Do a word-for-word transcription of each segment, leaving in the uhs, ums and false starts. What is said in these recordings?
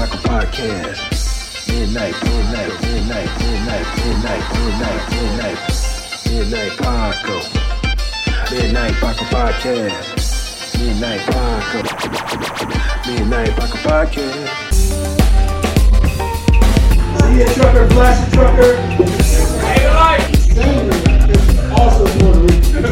Paco Podcast. Midnight, midnight, midnight, midnight, midnight, midnight, midnight, midnight Paco. Midnight Paco Podcast. Midnight Paco. Midnight Paco Podcast. See a trucker, blast a trucker. Hey, life. Also Puerto Rican.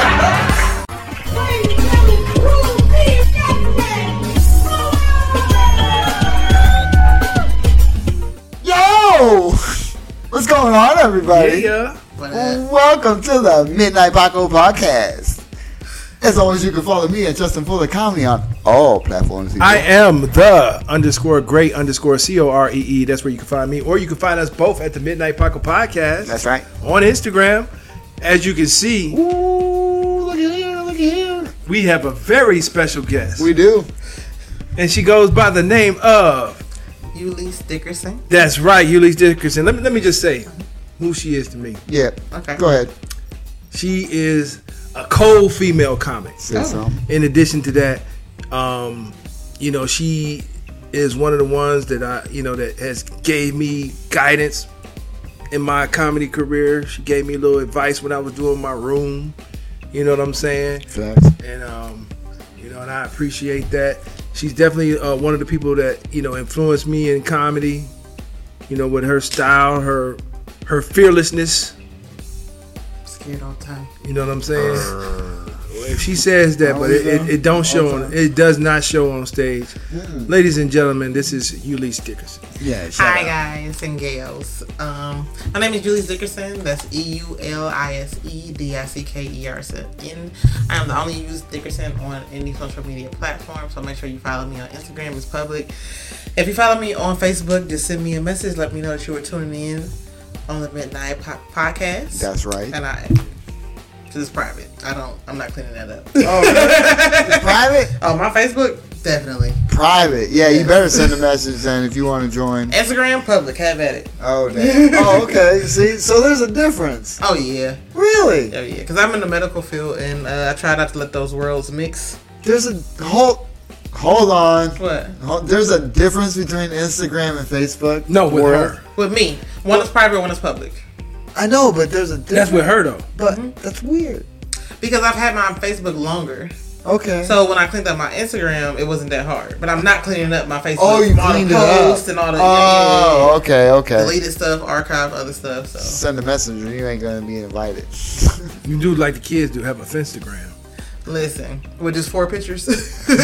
What's going on, everybody? Yeah, yeah. Welcome to the Midnight Paco Podcast. As always, you can follow me at Justin Fuller Comedy on all platforms. I am the underscore great underscore C O R E E. That's where you can find me. Or you can find us both at the Midnight Paco Podcast. That's right. On Instagram. As you can see. Ooh, look at here, look at here. We have a very special guest. We do. And she goes by the name of Ulysses Dickerson. That's right, Ulysses Dickerson. Let me let me just say who she is to me. Yeah. Okay. Go ahead. She is a cold female comic. Say oh. so. In addition to that, um, you know, she is one of the ones that I, you know, that has gave me guidance in my comedy career. She gave me a little advice when I was doing my room. You know what I'm saying? Facts. And um, you know, and I appreciate that. She's definitely uh, one of the people that, you know, influenced me in comedy, you know, with her style, her her fearlessness. Scared all the time. You know what I'm saying? Uh, if she says that, but it, it, it don't show on, it does not show on stage. Mm. Ladies and gentlemen, this is Ulysses Dickerson. Yeah. Hi out. guys and gals. Um, my name is Ulysses Dickerson. That's E U L I S E D I C K E R S N. I am the only Ulysses Dickerson on any social media platform, so make sure you follow me on Instagram. It's public. If you follow me on Facebook, just send me a message. Let me know that you were tuning in on the Midnight po- Podcast. That's right. And I, it's private. I don't. I'm not cleaning that up. Oh, really? It's private? Oh, my Facebook, definitely private. Yeah, you better send a message then if you want to join. Instagram, public. Have at it. Oh, damn. Oh, okay. See, so there's a difference. Oh yeah. Really? Oh yeah. Because I'm in the medical field and uh, I try not to let those worlds mix. There's a whole. Hold on. What? Hold, there's a difference between Instagram and Facebook. No, with world. her. With me, one is private, one is public. I know, but there's a difference. That's with her though. But mm-hmm. that's weird. Because I've had my Facebook longer. Okay. So when I cleaned up my Instagram, it wasn't that hard. But I'm not cleaning up my Facebook. Oh, you all cleaned the it posts up. and all the. Oh, yeah, yeah, yeah. okay, okay. Deleted stuff, archive other stuff. So send a messenger. You ain't gonna be invited. You do like the kids do. Have a Finstagram. Listen, with just four pictures. Yeah,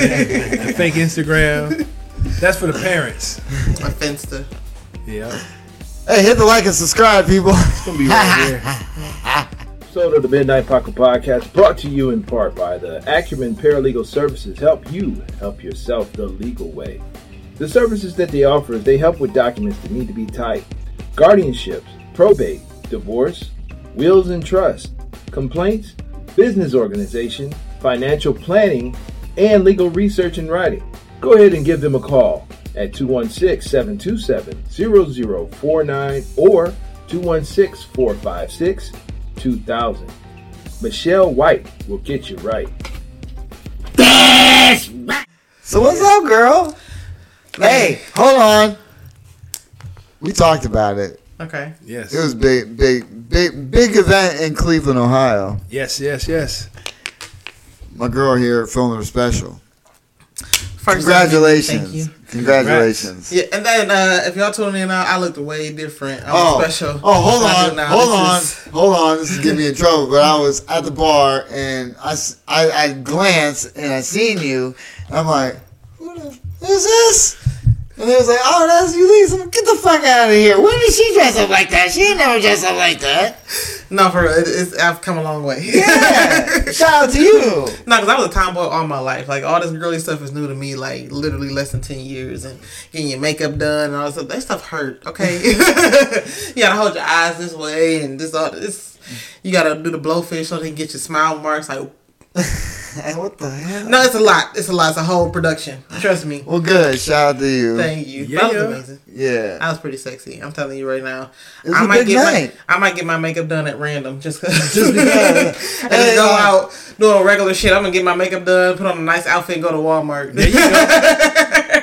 a fake Instagram. That's for the parents. A Finsta. Yeah. Hey, hit the like and subscribe, people. It's gonna be right here. So to the Midnight Paco Podcast, brought to you in part by the Acumen Paralegal Services. Help you help yourself the legal way. The services that they offer is they help with documents that need to be typed, guardianships, probate, divorce, wills and trust, complaints, business organization, financial planning, and legal research and writing. Go ahead and give them a call at two one six, seven two seven, zero zero four nine or two one six, four five six, two thousand. Michelle White will get you right. So what's up, girl? Hey, hold on. We talked about it. Okay. Yes. It was big, big, big, big event in Cleveland, Ohio. Yes, yes, yes. My girl here filming a special. First Congratulations. Thank you. Congratulations. Yeah, and then uh, if y'all tuning in, I looked way different. I'm oh, special. Oh, hold on. Now. Hold on. Is... Hold on. This is getting me in trouble. But I was at the bar and I, I, I glanced and I seen you. And I'm like, who the f- is this? And they was like, oh, that's Ulysses. Get the fuck out of here. When did she dress up like that? She ain't never dressed up like that. No, for real. It, it's, I've come a long way. Yeah. Shout out to you. No, because I was a tomboy all my life. Like, all this girly stuff is new to me, like, literally less than ten years. And getting your makeup done and all that stuff. That stuff hurt, okay? You gotta hold your eyes this way and this all this. You gotta do the blowfish so they can get your smile marks. Like, what the hell? No, it's a lot. It's a lot. It's a whole production. Trust me. Well, good. Shout out to you. Thank you. Yeah. That was amazing. Yeah. That was pretty sexy. I'm telling you right now. It was I a might big get night. my I might get my makeup done at random just cause. Just because. And just go out doing regular shit. I'm gonna get my makeup done, put on a nice outfit, and go to Walmart. There you go.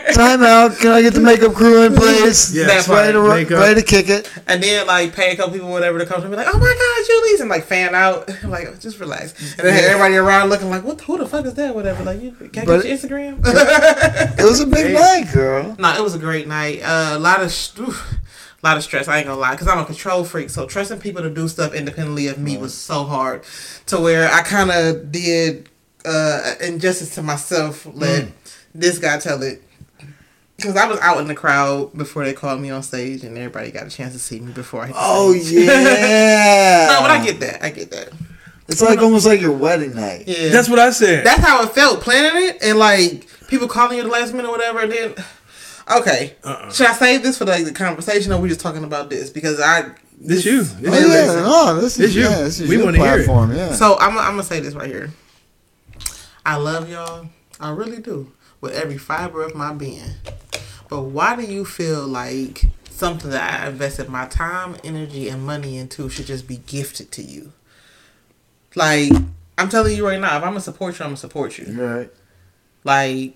Time out. Can I get the makeup crew in place? Yeah, That's ready to, makeup. ready to kick it. And then like pay a couple people whatever to come to me like, oh my God, Julie's, and like fan out. I'm like, just relax. And then everybody around looking like, what? Who the fuck is that? Whatever. Like, you can I But- get your Instagram? It was a big night, girl. No, it was a great night. Uh, a lot of. Sh- oof, a lot of stress. I ain't gonna lie, because I'm a control freak. So trusting people to do stuff independently of me was so hard, to where I kind of did uh, injustice to myself. Let mm. this guy tell it, because I was out in the crowd before they called me on stage, and everybody got a chance to see me before I hit the Oh stage. yeah. No, but I get that. I get that. It's like almost like your wedding night. Yeah, That's what I said. That's how it felt planning it, and like people calling you the last minute or whatever. And then. Okay, uh-uh. Should I save this for like the conversation, or we just talking about this? Because I this, this you, this oh, you. yeah, no, this is this you. Yeah, this is we want to hear it. Yeah. So I'm, I'm gonna say this right here. I love y'all, I really do, with every fiber of my being. But why do you feel like something that I invested my time, energy, and money into should just be gifted to you? Like, I'm telling you right now, if I'm gonna support you, I'm gonna support you. Right. Like.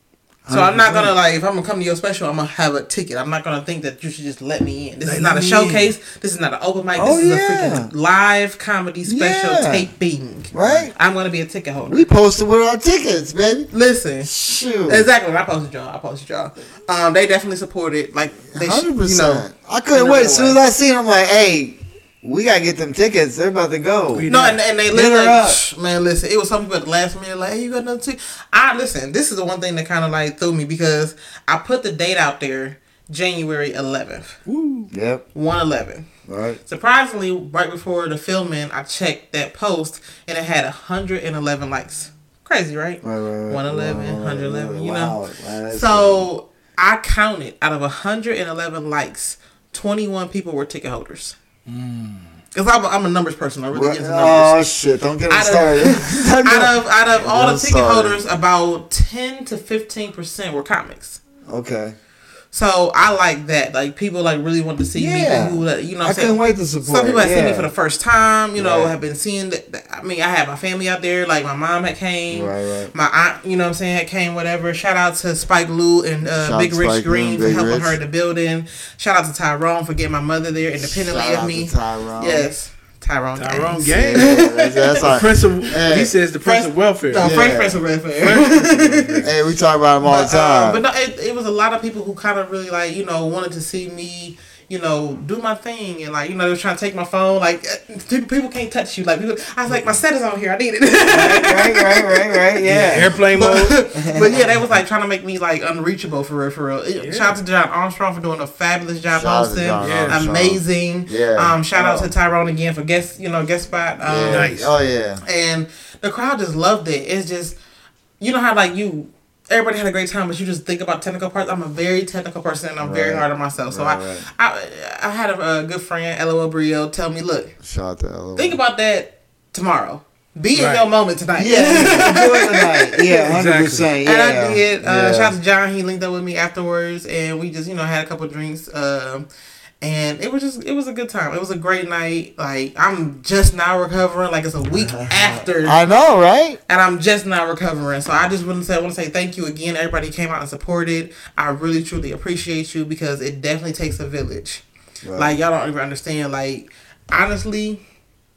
So I'm not gonna like if I'm gonna come to your special, I'm gonna have a ticket. I'm not gonna think that you should just let me in. This let is not a showcase. In. This is not an open mic. This oh, is yeah. a freaking live comedy special yeah. taping. Right. I'm gonna be a ticket holder. We posted with our tickets, baby. Listen. Shoot. Exactly. When I posted y'all, I posted y'all. Um, they definitely supported. Like they, hundred percent. You know, I couldn't wait. As soon as I seen them, I'm like, hey. We gotta get them tickets. They're about to go. No, and, and they literally, like, man, listen. It was some people at the last minute, like, hey, you got another ticket? I listen. This is the one thing that kind of like threw me because I put the date out there, January eleventh. Woo. Yep. one eleven. Right. Surprisingly, right before the filming, I checked that post and it had one hundred eleven likes. Crazy, right? Right, right, right. one eleven, one eleven. You wow. know. Wow, so crazy. I counted out of one hundred eleven likes, twenty-one people were ticket holders. Because I'm, I'm a numbers person. I really get into numbers. Oh, shit. Don't get me started. out of out of all Don't the ticket start. holders, about ten to fifteen percent were comics. Okay. So I like that. Like people like really want to see yeah. me. Who, you know, what I I'm saying? couldn't wait to support. Some people have yeah. seen me for the first time. You know, right. have been seeing. The, I mean, I had my family out there. Like my mom had came. Right, right. My aunt, you know, what I'm saying, had came. Whatever. Shout out to Spike Lou and uh, Big Rich Spike Green Green, for helping Rich. her in the building. Shout out to Tyrone for getting my mother there independently Shout of out me. To Tyrone. Yes. Tyrone, Tyrone Gaines. Gaines. Yeah, that's, that's the like, Prince of, hey. he says the Prince of Welfare. No, Yeah. French Prince of Welfare. Hey, we talk about him all But, the time. uh, but no, it, it was a lot of people who kind of really like, you know, wanted to see me, you know, do my thing. And like, you know, they were trying to take my phone. Like, people, people can't touch you. Like, people, I was like, my set is on here. I need it. right, right, right, right. Yeah. Yeah, airplane mode. But yeah, they was like trying to make me like unreachable for real, for real. Yeah. Shout out to John Armstrong for doing a fabulous job Shout out to hosting. John Yeah. Armstrong. Amazing. Yeah. Um, shout out Oh. to Tyrone again for guest, you know, guest spot. Um, Yeah. Nice. Oh, yeah. And the crowd just loved it. It's just, you know how like you, everybody had a great time, but you just think about technical parts. I'm a very technical person, and I'm very Right. hard on myself. So Right, I, right. I, I had a, a good friend, LOL Brio, tell me, look, Shout out to L O. think about that tomorrow. Be Right. in your moment tonight. Yeah, enjoy the night. Yeah, one hundred percent. Yeah. And I did. Uh, yeah. Shout out to John. He linked up with me afterwards, and we just, you know, had a couple drinks. Um, and it was just, it was a good time. It was a great night. Like, I'm just now recovering. Like, it's a week after. I know, right? And I'm just now recovering. So I just want to say, I want to say thank you again. Everybody came out and supported. I really, truly appreciate you because it definitely takes a village. Right. Like, y'all don't even understand. Like, honestly,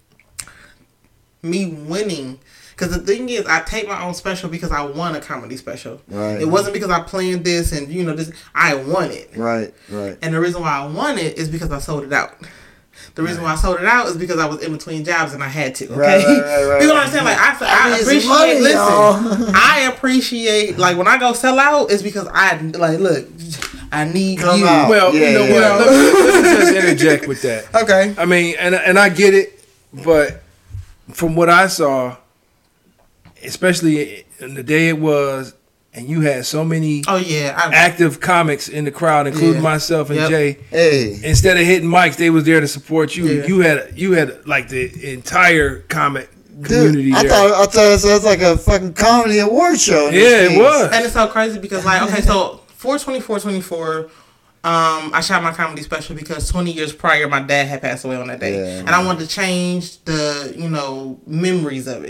me winning. Because the thing is, I take my own special because I won a comedy special. Right. It wasn't because I planned this and, you know, this. I won it. Right, right. And the reason why I won it is because I sold it out. The reason why I sold it out is because I was in between jobs and I had to. Okay, Right, right, right, right. People don't understand. Like I, I, I need some appreciate. money, listen, y'all. I appreciate. Like when I go sell out, it's because I like look. I need Come you. out. Well, Yeah, you know yeah. what? Let me, let me just interject with that. Okay. I mean, and and I get it, but from what I saw, especially in the day it was, and you had so many Oh yeah. I, active comics in the crowd, including Yeah. myself and Yep. Jay. Hey. Instead of hitting mics, they was there to support you. Yeah. You had you had like the entire comic Dude, community I there. thought I thought it was like a fucking comedy award show. in Yeah, this it piece. was. and it's so crazy because like okay, so four twenty-four twenty-four. Um, I shot my comedy special because twenty years prior, my dad had passed away on that day, Yeah, and I wanted to change the you know memories of it.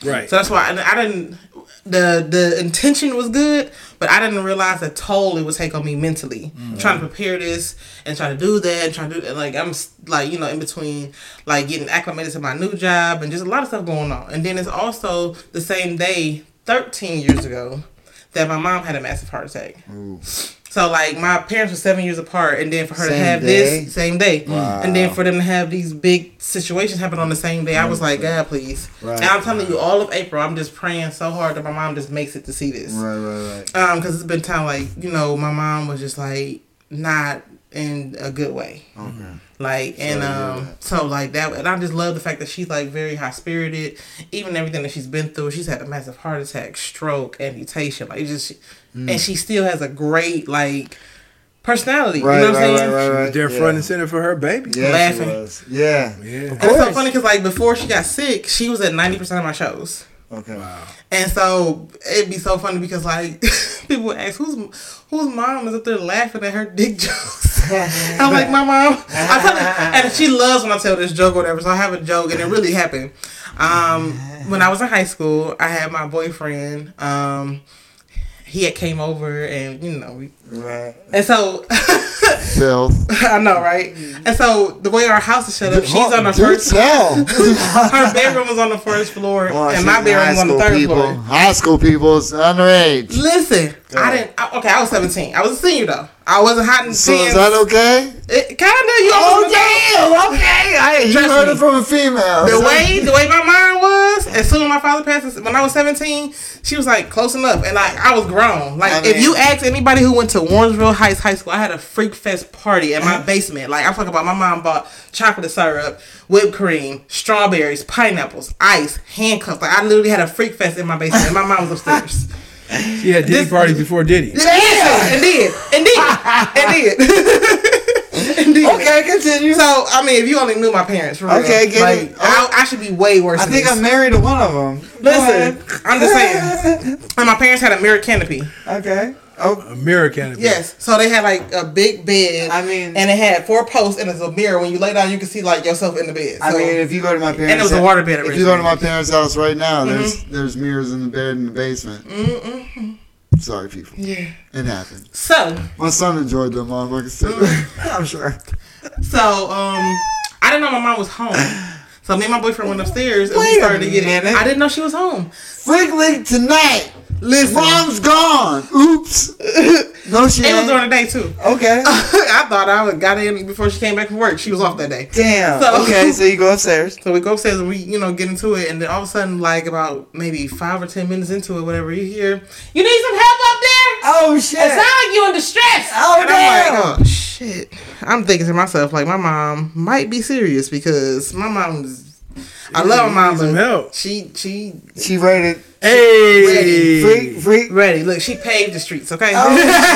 Right. So that's why I, I didn't. The the intention was good, but I didn't realize the toll it would take on me mentally. Mm-hmm. Trying to prepare this and trying to do that and trying to do that. Like I'm like you know in between like getting acclimated to my new job and just a lot of stuff going on. And then it's also the same day, thirteen years ago, that my mom had a massive heart attack. Ooh. So, like, my parents were seven years apart, and then for her same to have day? this, same day. Wow. And then for them to have these big situations happen on the same day, I was like, God, please. Right. And I'm telling you, all of April, I'm just praying so hard that my mom just makes it to see this. Right, right, right. Um, because it's been time, like, you know, my mom was just, like, not in a good way. Okay. Like, and, um, so, like, that, and I just love the fact that she's, like, very high-spirited. Even everything that she's been through, she's had a massive heart attack, stroke, amputation, like, just... Mm. And she still has a great, like, personality. Right, you know what I'm right, saying? Right, right, right. She was there yeah. front and center for her baby. Yeah, laughing. She was. Yeah. Yeah. And it's so funny because, like, before she got sick, she was at ninety percent of my shows. Okay. Wow. And so it'd be so funny because, like, people would ask, who's whose mom is up there laughing at her dick jokes? I'm like, my mom. I tell her, and she loves when I tell this joke or whatever, so I have a joke, and it really happened. Um, when I was in high school, I had my boyfriend. Um, he had came over, and, you know, we, right. And so, Filth. I know, right? And so the way our house is set up, she's on the Dude, first. tell. Her bedroom was on the first floor, oh, and my bedroom was on the third people. floor. High school people's underage. Listen, I didn't. I, okay, I was seventeen. I was a senior though. I wasn't hot in So pants. is that okay? It kind of. You Oh damn! Okay, I you Trust heard me. it from a female. The So- way the way my mind was, as soon as my father passed, when I was seventeen, she was like close enough, and like I was grown. Like I mean, if you ask anybody who went to Warrensville Heights High School, I had a freak fest party in my basement. Like I'm talking about, my mom bought chocolate syrup, whipped cream, strawberries, pineapples, ice, handcuffs. Like I literally had a freak fest in my basement, and my mom was upstairs. She had Diddy This- parties before Diddy. Yeah, indeed, indeed, indeed. Indeed. Okay, continue. So I mean, if you only knew my parents, for real, Okay, get like, it. I, I should be way worse. I than think this. I'm married to one of them. Listen, I'm just saying. And my parents had a mirror canopy. Okay. Oh, A mirror canopy. Yes, so they had like a big bed. I mean- and it had four posts, and it's a mirror. When you lay down, you can see like yourself in the bed. So, I mean, if you go to my parents' and it was a house- water bed. If you go to my originally. parents' house right now, there's there's mirrors in the bed in the basement. Mm-mm. Sorry, people. Yeah. It happened. So, My son enjoyed them motherfuckers too. Mm. I'm sure. so um, I didn't know my mom was home. So me and my boyfriend went upstairs and we Wait a started to get it. minute. I didn't know she was home. Freakly tonight. Listen, Mom's gone. Oops. No, she it was ain't. during the day too. Okay. I thought I would got in before she came back from work. She was off that day. Damn. So- Okay, so you go upstairs. So we go upstairs and we, you know, get into it, and then all of a sudden, like about maybe five or ten minutes into it, whatever, you hear, you need some help up there? Oh shit. It sounds like you in distress. Oh, and damn. I'm like, oh shit. I'm thinking to myself, like, my mom might be serious because my mom's. I love my mom, Some but help. she she She rated. Hey. Freak, freak. ready. Look, she paved the streets. Okay. Oh,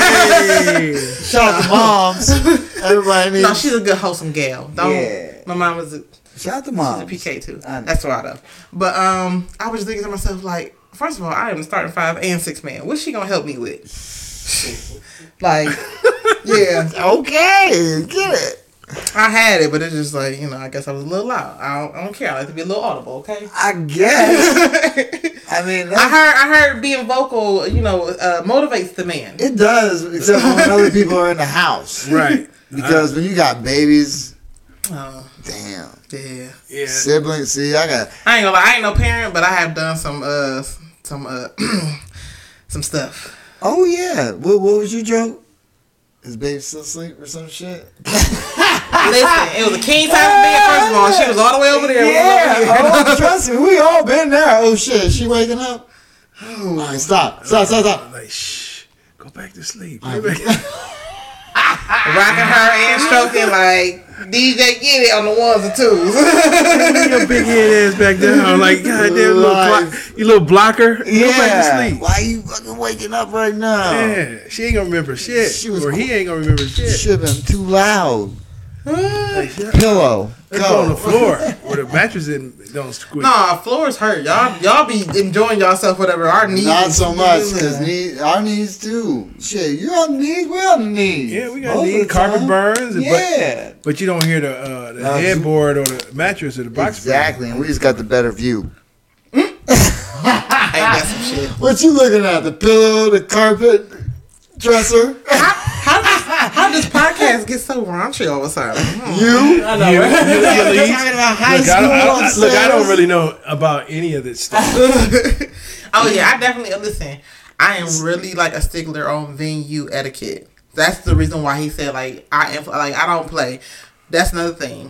Hey. Shout out to moms. Everybody needs. No, she's a good wholesome gal. Don't, Yeah. My mom was a, Shout out to she's a moms. P K too. I know. That's why though. But um, I was just thinking to myself, like, first of all, I am starting five and six man. What's she gonna help me with? Like, yeah, Okay, get it. I had it, but it's just like, you know, I guess I was a little loud. I don't, I don't care. I like to be a little audible. Okay. I guess. I mean, I that's- heard, I heard being vocal, you know, uh, motivates the man. it does, except for when other people are in the house. Right. Because when you got babies, Uh, damn. yeah. Yeah. Siblings, see, I got. I ain't gonna lie. I ain't no parent, but I have done some, uh, some, uh, some stuff. Oh yeah. What, what was your joke? Is baby still asleep or some shit? Listen, it was a king size bed. First of all, she was all the way over there. Yeah. We was over here. Oh, trust me, we all been there. Oh shit, is she waking up? All right, stop, stop, stop, stop. Like, shh. Go back to sleep. All Go right. back. Rocking her and stroking like D J get it on the ones and twos. Bring your big head ass back down. Like, goddamn, little Life. clock, you little blocker. Go back to Yeah. sleep. Why you fucking waking up right now? Yeah, she ain't gonna remember shit. She was or he ain't gonna remember shit. Should have been too loud. Like, shut up. Pillow. Let's go on the Go. floor where the mattress in, don't squeak. Nah, floors hurt. Y'all y'all be enjoying yourself, whatever. Our knees. Not so much, because knee, our knees too. Shit, you on the knees, we on the knees. Yeah, we got Most of knee the carpet time. burns. Yeah. But, but you don't hear the uh, the No, headboard or the mattress or the box spring. Exactly, and we just got the better view. that some shit? What you looking at? The pillow, the carpet, dresser? How, how, does, how does podcast get so raunchy all of a sudden? Hmm. You? I know, You- right? you- you You're leave? talking about high Look, school I don't, I, on I- look, I don't sales? really know about any of this stuff. Oh yeah, I definitely listen. I am really like a stickler on venue etiquette. That's the reason why he said like I am like I don't play. That's another thing.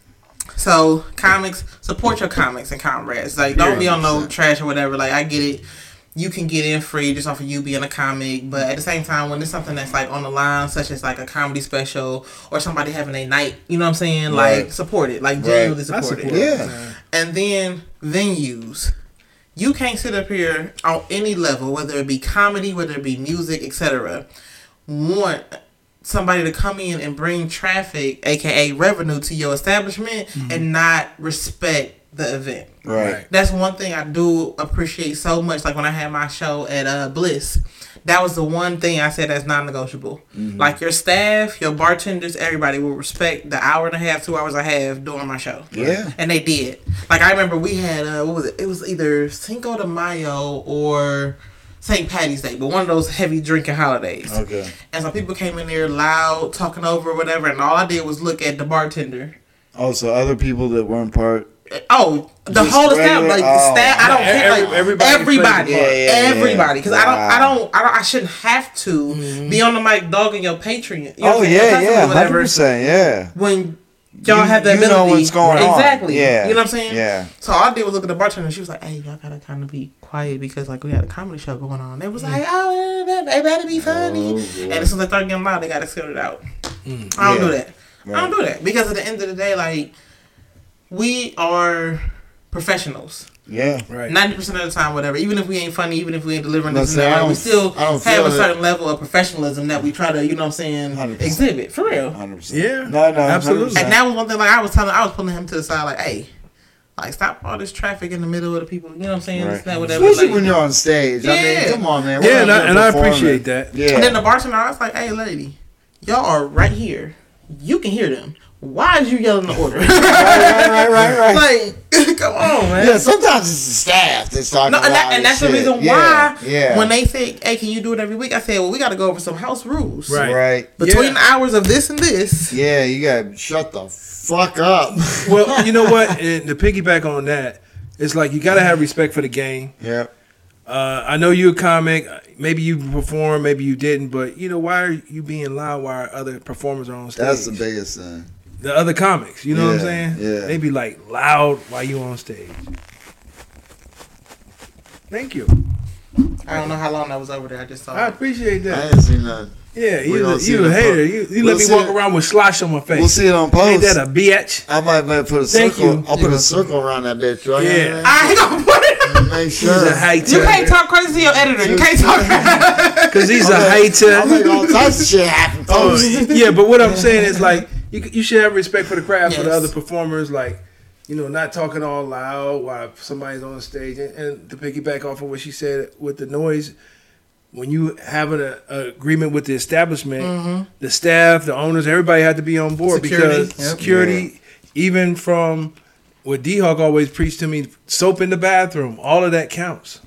So comics, support your comics and comrades. Like don't be on no trash or whatever. Like I get it. You can get in free just off of you being a comic, but at the same time, when it's something that's like on the line, such as like a comedy special or somebody having a night, you know what I'm saying? Right. Like support it, like Right. genuinely I support, support it. it. Yeah. And then venues. You can't sit up here on any level, whether it be comedy, whether it be music, et cetera, want somebody to come in and bring traffic, aka revenue, to your establishment Mm-hmm. and not respect the event. Right. That's one thing I do appreciate so much. Like when I had my show at uh, Bliss, that was the one thing I said that's non-negotiable. Mm-hmm. Like your staff, your bartenders, everybody will respect the hour and a half, two hours I have during my show. Yeah. And they did. Like I remember we had uh, what was it? It was either Cinco de Mayo or Saint Patty's Day, but one of those heavy drinking holidays. Okay. And some people came in there loud, talking over whatever, and all I did was look at the bartender. Oh, so other people that weren't part. Oh, the Just whole staff, regular- like the oh. staff. I don't Every- care. Like everybody everybody, plays a part. Yeah, yeah, everybody. Because I don't, I Wow. don't, I don't, I shouldn't have to be on the mic dogging your Patreon. You know what Oh I'm saying? yeah, Customer or yeah, hundred whatever. percent, yeah. When y'all You- have the you ability, know what's going on. exactly. Yeah. You know what I'm saying? Yeah. So all I did was look at the bartender, and she was like, "Hey, y'all gotta kind of be quiet because like we had a comedy show going on." They was like, "Oh, they better be funny." Oh, and boy. as soon as they start getting loud, they gotta cut it out. I don't do Yeah. that. I don't do that because at the end of the day, like we are professionals. Yeah. Right. Ninety percent of the time, whatever. Even if we ain't funny, even if we ain't delivering this Listen, and I that, we don't- still I don't have feel a it. certain level of professionalism that we try to, you know what I'm saying, one hundred percent. exhibit for real. Hundred percent. Yeah. No, no. Absolutely. one hundred percent. And that was one thing. Like I was telling, I was pulling him to the side, like, "Hey, like stop all this traffic in the middle of the people." You know what I'm saying? This, Right. that, whatever. Especially Like- when you're on stage. I Yeah. mean, come on, man. Yeah, We're and not I, here and I performing. appreciate that. Yeah. And then the bartender, I was like, "Hey, lady, y'all are right here. You can hear them. Why is you yelling the order?" right, right, right, right. Like, come on, man. Yeah, sometimes it's the staff that's talking No, and, that, loud and that's as the shit. reason Yeah, why yeah. when they say, "Hey, can you do it every week?" I said, "Well, we got to go over some house rules. Right. Right. Between Yeah. the hours of this and this." Yeah, you gotta shut the fuck up. Well, you know what? And to piggyback on that, it's like you got to have respect for the game. Yeah. Uh, I know you're a comic. Maybe you perform, maybe you didn't. But you know, why are you being loud while other performers are on stage? That's the biggest thing. The other comics, you know what I'm Yeah, saying? yeah. They be like loud while you on stage. Thank you. I don't know how long I was over there. I just saw. I it. appreciate I that. didn't see nothing. Yeah, We you, gonna a, see you it a in hater. post. You, you We'll let me see walk it. around with slosh on my face. We'll see it on Ain't post. that a bitch? I might, might put a Thank circle. you. I'll put a circle around that bitch. Right? Yeah. I ain't gonna put it. Make He's sure. a hater. You can't talk crazy to your editor. You can't talk. Because he's a I'll hater. make all types of shit happen. Oh, Post. yeah, but what I'm saying is like you you should have respect for the craft for the Yes. other performers, like you know, not talking all loud while somebody's on stage. And, and to piggyback off of what she said with the noise, when you have an a, a agreement with the establishment, the staff, the owners, everybody had to be on board Security, because yep. security, even from what D Hawk always preached to me, soap in the bathroom, all of that counts.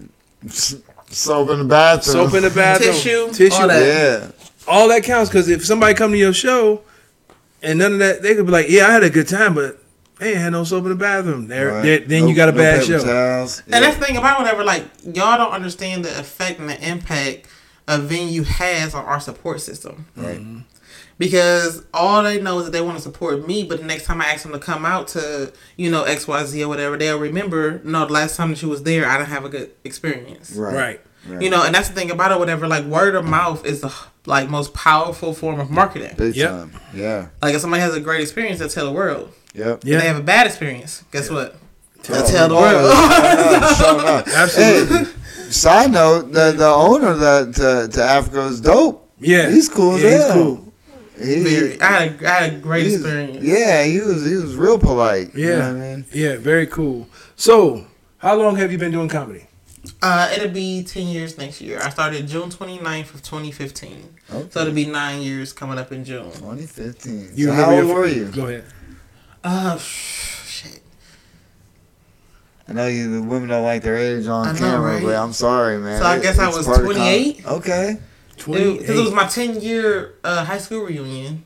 Soap in the bathroom. Soap in the bathroom, Tissue, tissue, all that. Yeah. all that counts because if somebody come to your show and none of that, they could be like, "Yeah, I had a good time, but they ain't had no soap in the bathroom." There, Right. there- then No- you got a no bad paper show. towels. And that's the thing about whatever, like, y'all don't understand the effect and the impact a venue has on our support system. Right. Because all they know is that they want to support me, but the next time I ask them to come out to, you know, X Y Z or whatever, they'll remember, no, the last time that you was there, I didn't have a good experience. Right. Right. Right. You know, and that's the thing about it, whatever, like, word of mouth is the, like, most powerful form of marketing. Big Yep. time. Yeah. Like, if somebody has a great experience, they'll tell the world. Yep. Yeah. If they have a bad experience, guess what? They'll Oh, tell the oh, world. yeah, showing up. Absolutely. Hey, side note, the the owner that to, to Africa is dope. Yeah. He's cool as Yeah, he's hell. cool. He, Very, I had a, I had a great he's- experience. Yeah, he was he was real polite. You Yeah. know what I mean? Yeah. Very cool. So, how long have you been doing comedy? Uh, it'll be ten years next year. I started June twenty-ninth of twenty fifteen. Okay. So it'll be nine years coming up in June. twenty fifteen. You so remember how old your- were you? Go ahead. Uh, shit. I know you. The women don't like their age on I know, camera, right? but I'm sorry, man. So I It- guess I it's was part of the twenty-eight. con- Okay. twenty-eight. Because it was my ten year uh, high school reunion.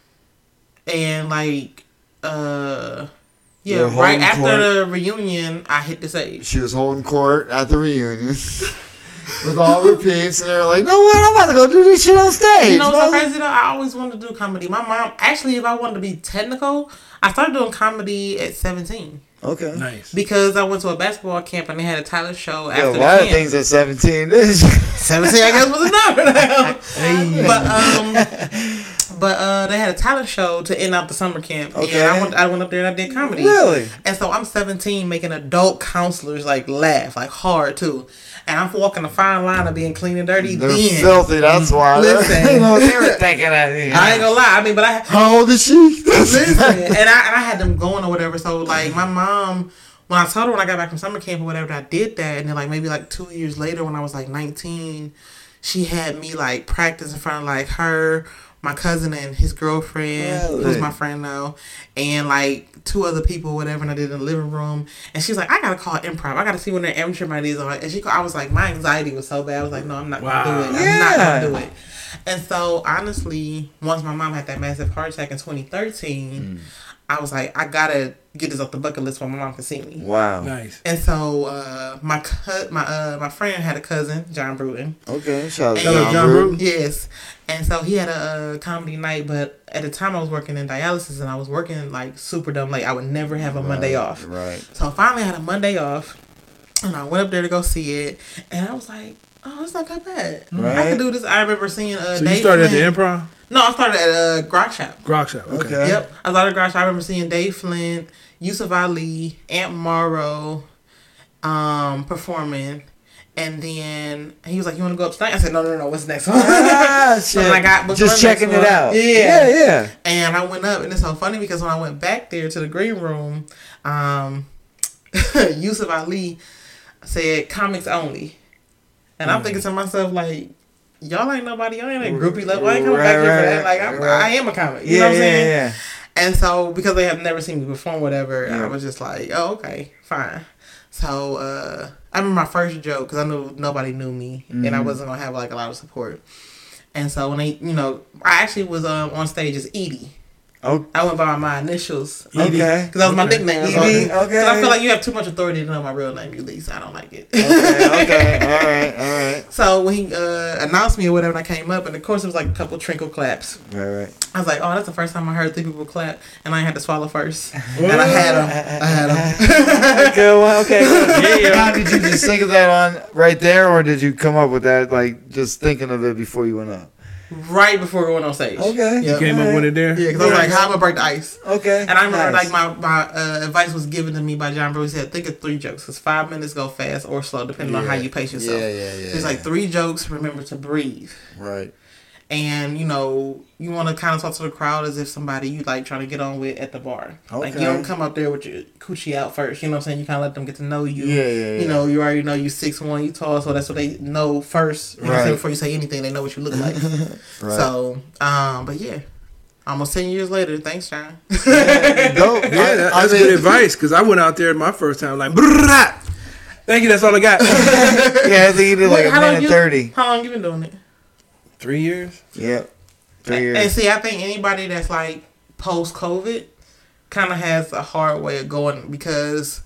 And like, uh, yeah, You're right holding after court. the reunion, I hit this age. She was holding court at the reunion with all her peeps, and they were like, "No, what? I'm about to go do this shit on stage." You know what's so mother." crazy though? I always wanted to do comedy. My mom, actually, if I wanted to be technical, I started doing comedy at seventeen. Okay. Nice. Because I went to a basketball camp and they had a talent show Yeah, after a the lot of camp. things at seventeen. seventeen, I guess, was a number now. But um, but uh, they had a talent show to end out the summer camp. Okay. And I went, I went up there and I did comedy. Really? And so I'm seventeen, making adult counselors like laugh, like hard too. And I'm walking a fine line of being clean and dirty. They're then filthy. That's why. Listen. You know what they were thinking of you. I ain't gonna lie. I mean, but I How old is she? listen, and I and I had them going or whatever. So like my mom, when I told her when I got back from summer camp or whatever, that I did that, and then like maybe like two years later when I was like nineteen, she had me like practice in front of like her, my cousin and his girlfriend, Really? who's my friend now, and like two other people or whatever, and I did it in the living room. And she's like, I gotta call improv. I gotta see when their amateur night is on. And she, I was like, my anxiety was so bad. I was like, no, I'm not Wow. gonna do it. I'm Yeah. not gonna do it. And so honestly, once my mom had that massive heart attack in twenty thirteen, I was like, I gotta get this off the bucket list so my mom can see me. Wow. Nice. And so uh, my cu- my uh, my friend had a cousin, John Bruton. Okay. Shout out to Shout out John John Bruton. Yes. And so he had a, uh comedy night, but at the time I was working in dialysis and I was working like super dumb late. I would never have a Monday off. Right. So finally I had a Monday off and I went up there to go see it and I was like, oh, it's not that bad. I Right. can do this. I remember seeing uh, So you Dave started at the Flint. improv? No, I started at a uh, Grok Shop. Grok Shop. Okay. Okay. Yep. I started at Grok Shop. I remember seeing Dave Flint, Yusuf Ali, Aunt Morrow um, performing. And then he was like, you want to go up tonight? I said, no, no, no. What's the next one? Ah, So shit. I got booked Just for the next checking it one. out. Yeah. Yeah, yeah. And I went up, and it's so funny because when I went back there to the green room, um, Yusuf Ali said comics only. And I'm thinking to myself, like, y'all ain't nobody, y'all ain't a groupie level. I ain't coming back Right, here for right, that. Like, I'm, right. I am a comic. You Yeah, know what I'm yeah, saying? yeah. And so, because they have never seen me perform, whatever, Yeah. I was just like, oh, okay, fine. So, uh, I remember my first joke, because I knew nobody knew me, and I Mhm. wasn't going to have, like, a lot of support. And so, when they, you know, I actually was um, on stage as Edie. Oh, I went by my initials. okay. Because that was my Okay. nickname. Edie, Because okay. I feel like you have too much authority to know my real name, Ulysses. I don't like it. Okay, okay. All right, all right. So when he uh, announced me or whatever, and I came up, and of course it was like a couple trinkle claps. Right, right. I was like, oh, that's the first time I heard three people clap, and I had to swallow first. And I had them. I had them. Okay, well, okay. Yeah, yeah. Now, did you just think of that on right there, or did you come up with that, like, just thinking of it before you went up? Right before going on stage. Okay. Yeah. You came up with it there? Yeah, because I was like, how am I gonna break the ice? Okay. And I remember, nice. like, my, my uh, advice was given to me by John Brewer. He said, think of three jokes, because five minutes go fast or slow, depending on how you pace yourself. Yeah, yeah, yeah. It's like three jokes, remember to breathe. Right. And, you know, you want to kind of talk to the crowd as if somebody you like trying to get on with at the bar. Like, you Okay. don't come up there with your coochie out first. You know what I'm saying? You kind of let them get to know you. Yeah, yeah, yeah. You know, you already know you six one, you tall, so that's what they know first. You know what I'm saying? Right. Before you say anything, they know what you look like. Right. So, um, but yeah. Almost ten years later. Thanks, John. Dope. Yeah, I- that, I that's mean- good advice because I went out there my first time like, "Brrrah." Thank you, that's all I got. Yeah, I think you did like Wait, a how long minute you- thirty. How long you been doing it? Three years? Yep. Three And years. see, I think anybody that's like post COVID kind of has a hard way of going because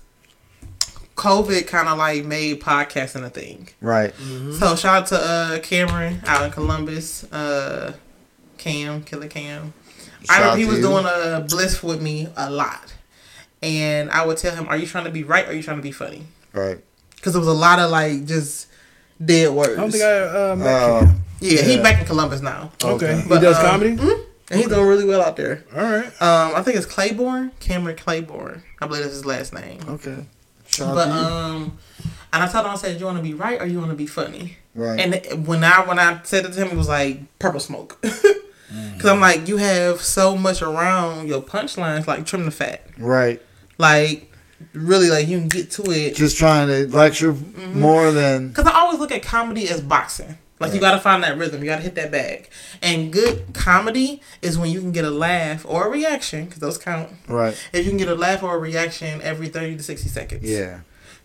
COVID kind of like made podcasting a thing. Right. So shout out to uh, Cameron out in Columbus, uh, Cam, Killer Cam. I Shout out remember he to was you. doing a bliss with me a lot, and I would tell him, "Are you trying to be right or are you trying to be funny?" Right. Because there was a lot of like just dead words. I don't think I uh, met Uh, him. yeah, he's yeah. back in Columbus now, Okay. okay. He But, does um, comedy? mhm. and he's doing really well out there. All right. Um, I think it's Claiborne, Cameron Claiborne. I believe that's his last name. Okay. Shout But out to you. um, and I told him, I said, "You want to be right or you want to be funny?" Right. And it- when I when I said it to him, it was like purple smoke. Because I'm like, you have so much around your punchlines, like trim the fat. Right. Like, really, like, you can get to it. Just trying to lecture Mm-hmm. more than. Because I always look at comedy as boxing. Like, you got to find that rhythm. You got to hit that bag. And good comedy is when you can get a laugh or a reaction, because those count. Right. If you can get a laugh or a reaction every thirty to sixty seconds. Yeah.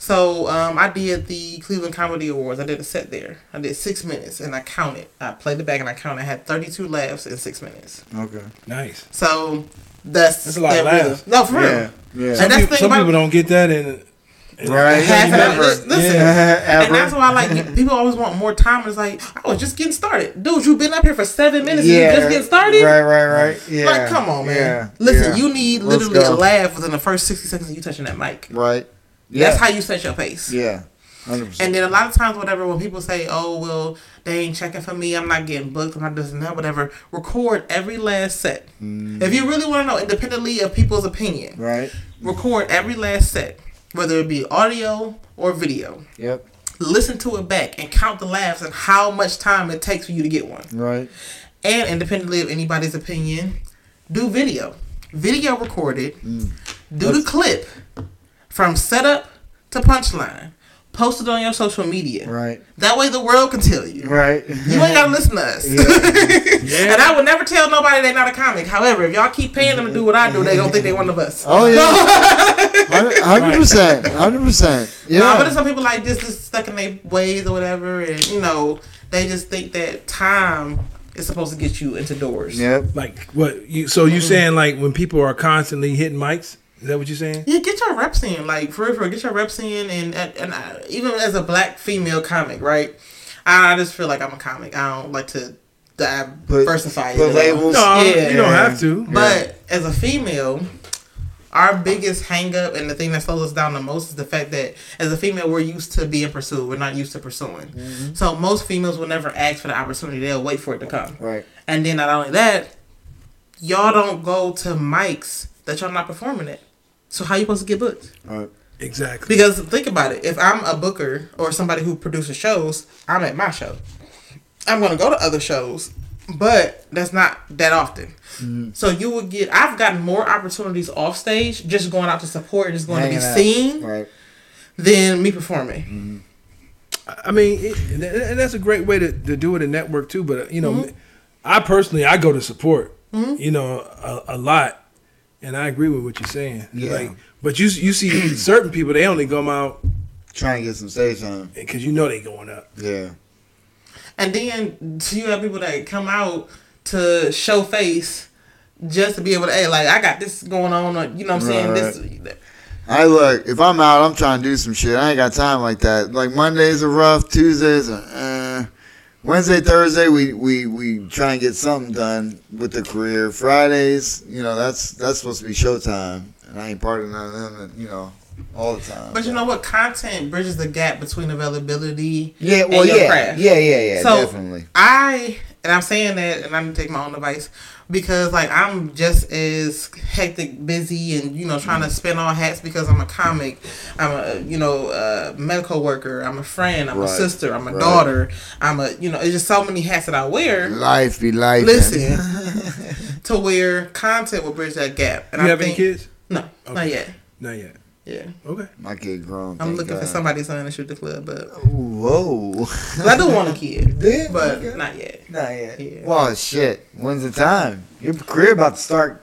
So um, I did the Cleveland Comedy Awards. I did a set there. I did six minutes, and I counted. I played it back, and I counted. I had thirty-two laughs in six minutes. Okay. Nice. So that's, that's a lot that of laughs. Really, no, for real. Yeah. Yeah. Some, And that's people, the some thing people about- don't get that in. in Right. Half an hour. Never. Listen, Yeah. and that's why, like, people always want more time. It's like, I was just getting started, dude. You've been up here for seven minutes. Yeah. And you just getting started. Right, right, right. Yeah. Like, come on, man. Yeah. Listen, Yeah. you need Let's literally a go. laugh within the first sixty seconds of you touching that mic. Right. Yeah. That's how you set your pace. Yeah. one hundred percent. And then a lot of times, whatever, when people say, oh, well, they ain't checking for me, I'm not getting booked, I'm not this and that, whatever, record every last set. Mm. If you really want to know, independently of people's opinion, Right. record every last set, whether it be audio or video. Yep. Listen to it back and count the laughs and how much time it takes for you to get one. Right. And independently of anybody's opinion, do video. Video recorded. Mm. Do the clip from setup to punchline. Post it on your social media. Right. That way the world can tell you. Right. You ain't gotta listen to us. Yeah. And I would never tell nobody they're not a comic. However, if y'all keep paying them to do what I do, they don't think they one of us. Oh yeah. Hundred percent. Hundred percent. Yeah. No, but there's some people like this is stuck in their ways or whatever, and you know they just think that time is supposed to get you into doors. Yep. Like what? You so you saying like when people are constantly hitting mics? Is that what you're saying? Yeah, get your reps in, like for real, for real, get your reps in, and and, and I, even as a black female comic, right? I just feel like I'm a comic. I don't like to diversify put it. labels. No, Yeah. you don't have to. But as a female, our biggest hang up and the thing that slows us down the most is the fact that as a female, we're used to being pursued. We're not used to pursuing. Mm-hmm. So most females will never ask for the opportunity. They'll wait for it to come. Right. And then not only that, y'all don't go to mics that y'all not performing at. So how you supposed to get booked? Right. Exactly. Because think about it. If I'm a booker or somebody who produces shows, I'm at my show. I'm going to go to other shows, but that's not that often. Mm-hmm. So you would get, I've gotten more opportunities off stage just going out to support and just going Hanging to be out. seen Right. than me performing. Mm-hmm. I mean, it, and that's a great way to, to do it in network too. But you know, Mm-hmm. I personally I go to support. Mm-hmm. You know, a, a lot, and I agree with what you're saying. Yeah. Like, but you you see certain people they only come out Trying to get some stage time. because you know they going up. Yeah. And then so you have people that come out to show face just to be able to, hey, like, I got this going on, or, you know what I'm saying? Right. This. I look, if I'm out, I'm trying to do some shit. I ain't got time like that. Like Mondays are rough, Tuesdays are uh Wednesday, Thursday we, we, we try and get something done with the career. Fridays, you know, that's that's supposed to be showtime. And I ain't part of none of them, you know, all the time. But you know what? Content bridges the gap between availability Yeah, well and your yeah. craft. Yeah, yeah, yeah, So definitely. I, and I'm saying that, and I'm gonna take my own advice because, like, I'm just as hectic, busy, and you know, trying to spin all hats because I'm a comic, I'm a you know uh, medical worker, I'm a friend, I'm Right, a sister, I'm a right. daughter, I'm a you know, it's just so many hats that I wear. Life be life. Listen, to where content will bridge that gap. And You I have think, any kids? No, not Okay. yet. Not yet. Yeah, Okay. My kid grown. I'm thank looking for God. somebody's son to shoot the club, but Whoa. 'cause I do want a kid, Yeah, but okay. not yet. Not yet. Yeah. Well, shit. When's the time? Your career about to start.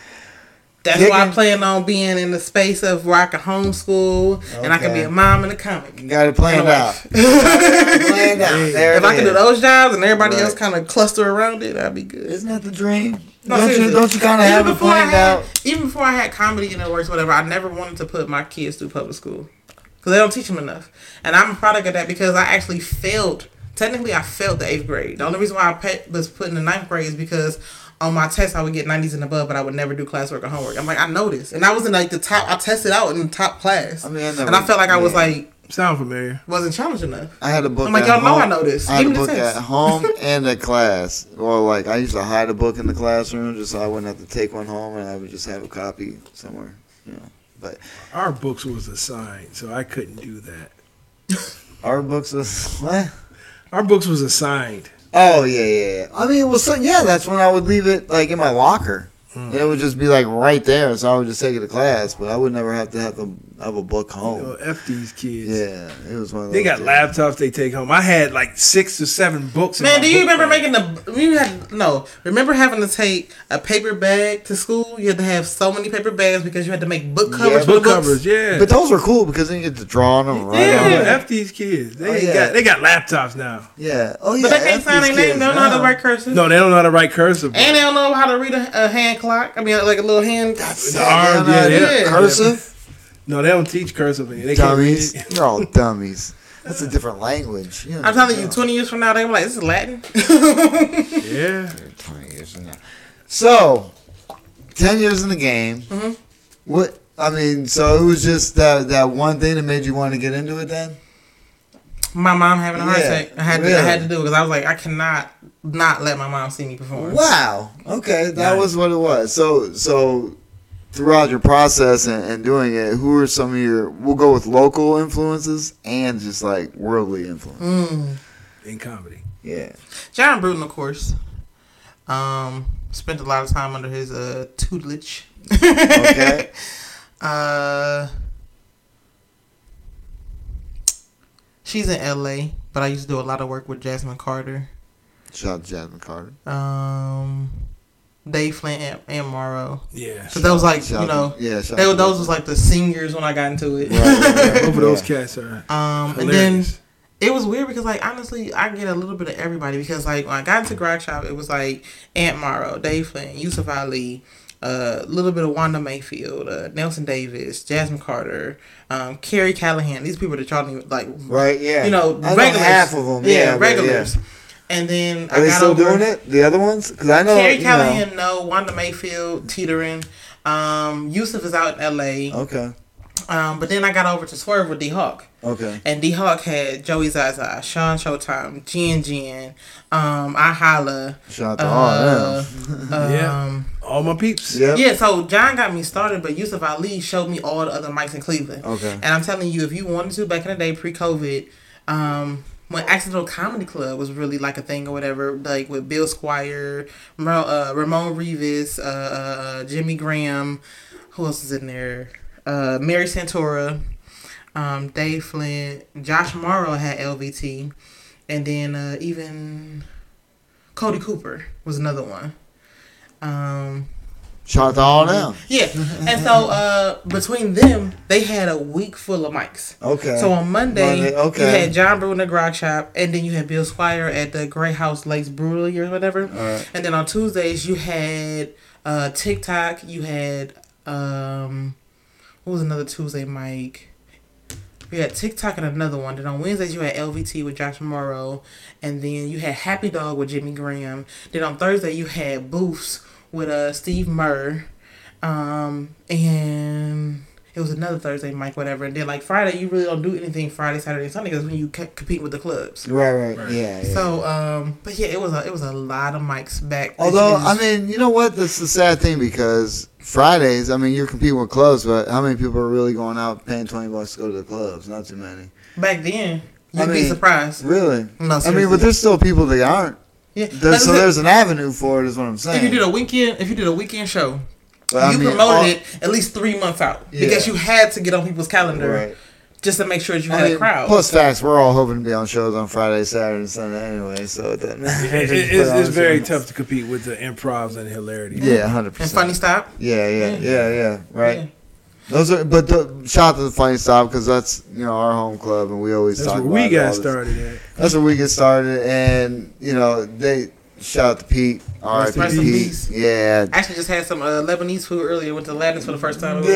That's Kicking. why I plan on being in the space of where I can homeschool and I can Okay. be a mom and a comic. You got it planned And a out. wife. Planned out. There If it I can do is. those jobs and everybody Right. else kind of cluster around it, that'd be good. Isn't that the dream? No, don't you seriously. don't you kind of Even have it before I planned had, out? Even before I had comedy and it works, whatever, I never wanted to put my kids through public school because they don't teach them enough. And I'm a product of that because I actually failed. Technically, I failed the eighth grade. The only reason why I pe- was put in the ninth grade is because on my test I would get nineties and above, but I would never do classwork or homework. I'm like, I know this, and I was in like the top. I tested out in the top class, I mean, I never- and I felt like I was yeah. like Sound familiar? wasn't challenged enough. I had a book. I'm like, at y'all know home. I know this. I had Give a me the book test. at home and at class. Or like I used to hide a book in the classroom just so I wouldn't have to take one home, and I would just have a copy somewhere. You know, but Our books was assigned, so I couldn't do that. our books was what? Our books was assigned. Oh yeah, yeah. yeah. I mean, it was so, yeah. That's when I would leave it like in my locker. and it would just be like right there. So I would just take it to class, but I would never have to have to have a book home. You know, F these kids. Yeah, it was one of those. They got things. laptops they take home. I had like six or seven books. In Man, my do you book remember bag. making the? You had no. Remember having to take a paper bag to school? You had to have so many paper bags because you had to make book covers Yeah, for the book books. covers? Yeah. But those were cool because then you get to draw on them. and write yeah, on Yeah. them. F these kids. They Oh, ain't yeah. got they got laptops now. Yeah. Oh yeah. But they can't F sign these their name. kids They don't know how to now. write cursive. No, they don't know how to write cursive. And they don't know how to read a, a hand clock. I mean, like a little hand. That's The sad. arms, They don't know yeah, how to yeah. do Cursive. No, they don't teach cursive. They can't read Dummies. it. You're all dummies. That's a different language. You I'm telling you, twenty years from now, they were like, "This is Latin." Yeah. twenty years from now. So, ten years in the game. Mm-hmm. What? I mean, so it was just that that one thing that made you want to get into it then? My mom having a heart Yeah, attack. I had to. I really? had to do it because I was like, I cannot not let my mom see me perform. Wow. Okay, that Nice. was what it was. So, so throughout your process and, and doing it, who are some of your? We'll go with local influences and just like worldly influence. Mm. In comedy. Yeah. John Bruton, of course. Um, spent a lot of time under his uh, tutelage. Okay. uh, she's in L A, but I used to do a lot of work with Jasmine Carter. Shout out to Jasmine Carter. Um, Dave Flint and, and Morrow. Yeah. So that was like, Shout you know, out to- yeah. shout they, out were- to those was like the seniors when I got into it. Right, right, right. Both of those Yeah. cats are Um, and then hilarious. it was weird because, like, honestly, I get a little bit of everybody because, like, when I got into Grog Shop, it was like Aunt Morrow, Dave Flint, Yusuf Ali, a uh, little bit of Wanda Mayfield, uh, Nelson Davis, Jasmine Carter, um, Carrie Callahan. These people that y'all don't even, like, Right. Yeah. you know, I know regulars. half of them. Yeah, Yeah. but regulars. yeah. And then Are I they got still over doing it? The other ones? Because I know. Carrie you Callahan, no. Wanda Mayfield, teetering. Um, Yusuf is out in L A. know. Okay. Um, but then I got over to Swerve with D Hawk. Okay. And D Hawk had Joey Zaza, Sean Showtime, Jen Jen, um, I Holla. Shout out to Uh, all of them. Yeah. um, All my peeps. Yep. yeah, so John got me started, but Yusuf Ali showed me all the other mics in Cleveland. Okay. And I'm telling you, if you wanted to back in the day, pre-COVID, um, when Accidental Comedy Club was really like a thing or whatever, like with Bill Squire, Mer- uh, Ramon Rivas, uh, uh, Jimmy Graham, who else is in there? Uh, Mary Santora, um, Dave Flint, Josh Morrow had L V T, and then uh, even Cody Cooper was another one. Um, Shout out to all of them. yeah, and so uh, between them, they had a week full of mics. Okay. So on Monday, Monday, okay. you had John Brew in the Grog Shop, and then you had Bill Squire at the Grey House Lakes Brewery or whatever. Alright. And then on Tuesdays, you had uh, TikTok, you had, um, what was another Tuesday mic? You had TikTok and another one. Then on Wednesdays, you had L V T with Josh Morrow, and then you had Happy Dog with Jimmy Graham. Then on Thursday, you had Booths with uh, Steve Murr, um, and it was another Thursday mic, whatever. And then like Friday, you really don't do anything Friday, Saturday, and Sunday because when you c- compete with the clubs. Right, right, Right. Yeah, yeah. So, um, but yeah, it was a it was a lot of mics back. that Although, you can I just- mean, you know what? That's the sad thing because Fridays, I mean, you're competing with clubs, but how many people are really going out paying twenty bucks to go to the clubs? Not too many. back then, you'd I be mean, surprised. Really? No, I mean, seriously. but there's still people that aren't. Yeah, There's, Like I so said, there's an avenue for it, is what I'm if saying. you did a weekend, if you did a weekend show, But I you mean, promoted all- it at least three months out Yeah. because you had to get on people's calendar Right. just to make sure that you I had mean, a crowd. plus facts, we're all hoping to be on shows on Friday, Saturday, and Sunday anyway, so it doesn't matter. It- it- Just put it's on it's very shows. tough to compete with the improvs and hilarity. Yeah, one hundred and percent. funny stop. Yeah, yeah, yeah, yeah, right. Yeah. Those are, but the, shout out to the Funny Stop because that's you know our home club and we always That's talk where about we it, all got this- started at. That's where we get started, and you know they shout out to Pete, R I P Rest in Pete. peace. Yeah, I actually just had some uh, Lebanese food earlier. Went to Ladins for the first time.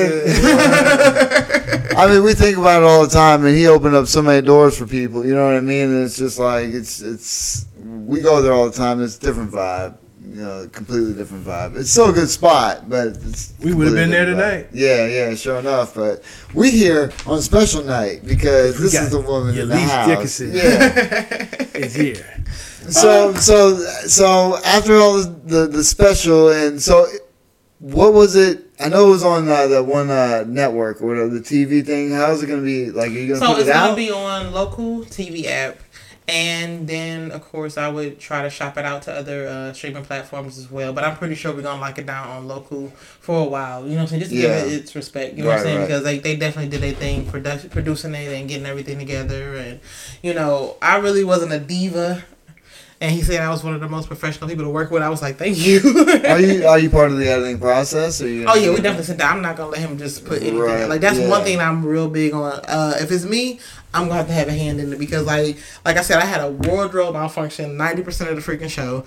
I mean we think about it all the time, and he opened up so many doors for people. You know what I mean? And it's just like it's it's we go there all the time. It's a different vibe. You know, completely different vibe. It's still a good spot, but it's We would have been there completely different tonight. vibe. Yeah, yeah, sure enough. But we here on special night because We this got is the woman in the Yelise house. Dickinson. Yeah. It's here. So so so after all the, the the special and so what was it? I know it was on uh, that one uh, network or whatever, the T V thing. How's it gonna be? Like, are you gonna So put it's it gonna out? be on local T V app, And then, of course, I would try to shop it out to other uh, streaming platforms as well. But I'm pretty sure we're going to lock it down on local for a while. You know what I'm saying? Just to Yeah. give it its respect. You know Right, what I'm saying? right. Because they, they definitely did their thing, produ- producing it and getting everything together. And, you know, I really wasn't a diva. And he said I was one of the most professional people to work with. I was like, thank you. Are you are you part of the editing process? Or you Oh yeah, we definitely sit down. I'm not gonna let him just put anything. Right, Like that's yeah. one thing I'm real big on. Uh, if it's me, I'm gonna have to have a hand in it because like like I said, I had a wardrobe malfunction ninety percent of the freaking show.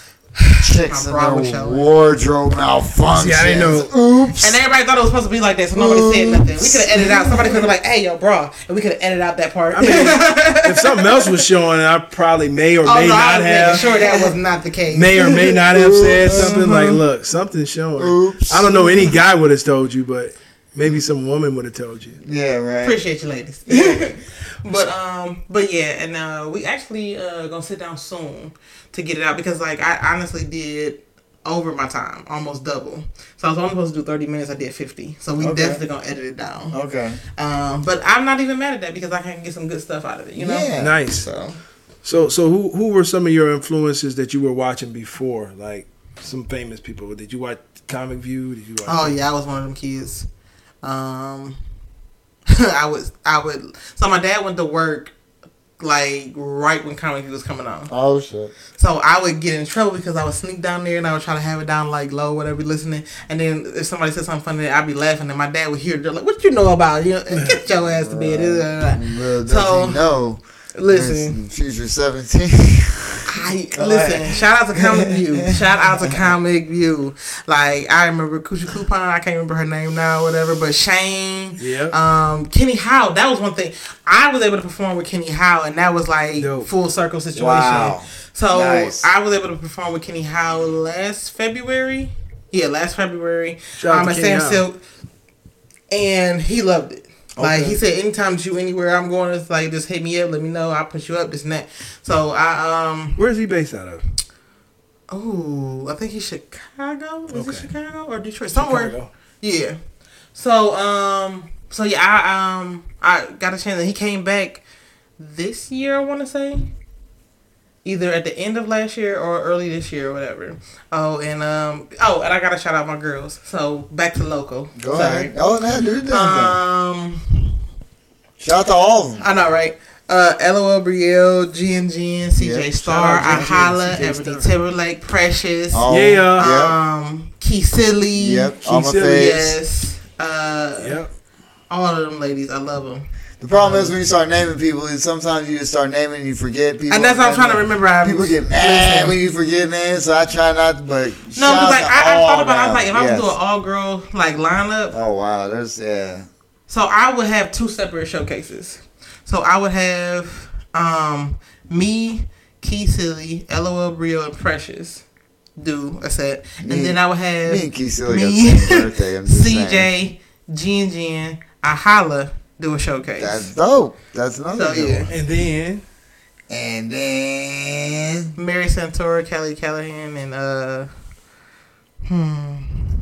Chicks My in bra their was showing. wardrobe malfunction. See, I didn't know. Oops. And everybody thought it was supposed to be like that, so nobody said nothing. We could have edited out. Somebody could have like, "Hey, yo, bra," and we could have edited out that part. I mean, if something else was showing, I probably may or oh may no, I not was have. making sure that was not the case. May or may not have said Oops. something like, "Look, something's showing." Oops. I don't know. Any guy would have told you, but maybe some woman would have told you. Yeah, right. Appreciate you, ladies. but um, but yeah, and uh, we actually uh gonna sit down soon to get it out because like I honestly did over my time, almost double. So I was only supposed to do thirty minutes. I did fifty. So we Okay. definitely gonna edit it down. Okay. Um, but I'm not even mad at that because I can get some good stuff out of it. You know. Yeah. Nice. So So, so who who were some of your influences that you were watching before? Like some famous people. Did you watch Comic View? Did you watch? oh yeah, I was one of them kids. Um, I was I would. So my dad went to work like right when Comic View was coming on. Oh shit. So I would get in trouble because I would sneak down there and I would try to have it down like low, whatever, listening. And then if somebody said something funny, I'd be laughing, and my dad would hear it. They're like, "What you know about? You know, get your ass to bed." Little does So, he know. Listen, It's Future seventeen. I listen. Shout out to Comic View. Shout out to Comic View. Like I remember Coochie Coupon. I can't remember her name now, or whatever. But Shane. Yeah. Um, Kenny Howe. That was one thing. I was able to perform with Kenny Howe, and that was like Dope. full circle situation. Wow. So Nice. I was able to perform with Kenny Howe last February. Yeah, last February. Shout out Um, to at Kenny Sam Howe. Silk, and he loved it. Like Okay. he said, anytime that you anywhere I'm going, it's like just hit me up, let me know, I'll put you up, this and that. So I um Where's he based out of? oh I think he's Chicago. Is it Okay. Chicago or Detroit? Somewhere. Chicago. Yeah. So um so yeah I um I got a chance. He came back this year, I want to say. Either at the end of last year or early this year or whatever. Oh, and um oh, and I gotta shout out my girls. So back to local. Go Sorry. ahead. Oh, no, do that. Um Shout out to all of them. I know, right? Uh, LOL Brielle, G and G, C J Yep. Star, Shout out I G and G, Holla, C J Everything Star. Timberlake, Precious, Oh, Yeah. um, Key Silly, Yep. All my Silly, faves. yes, uh, Yep. all of them ladies, I love them. The problem is when you start naming people, is sometimes you just start naming and you forget people. And that's what I'm trying to remember. I People get mad when you forget names, so I try not to, but No, shout because out like to I, I all thought about, it, I was them. like, if I Yes. was doing all girl like lineup, Oh wow, there's yeah. so I would have two separate showcases. So I would have um me, Key Silly, LOL Brielle, and Precious do a set, and Me- then I would have Me and Key Silly got me, the same birthday. I'm just saying. C J, G and G, I Holla do a showcase. That's dope. That's another So, good yeah. one. And then And then Mary Santora, Kelly Callahan, and uh, hmm,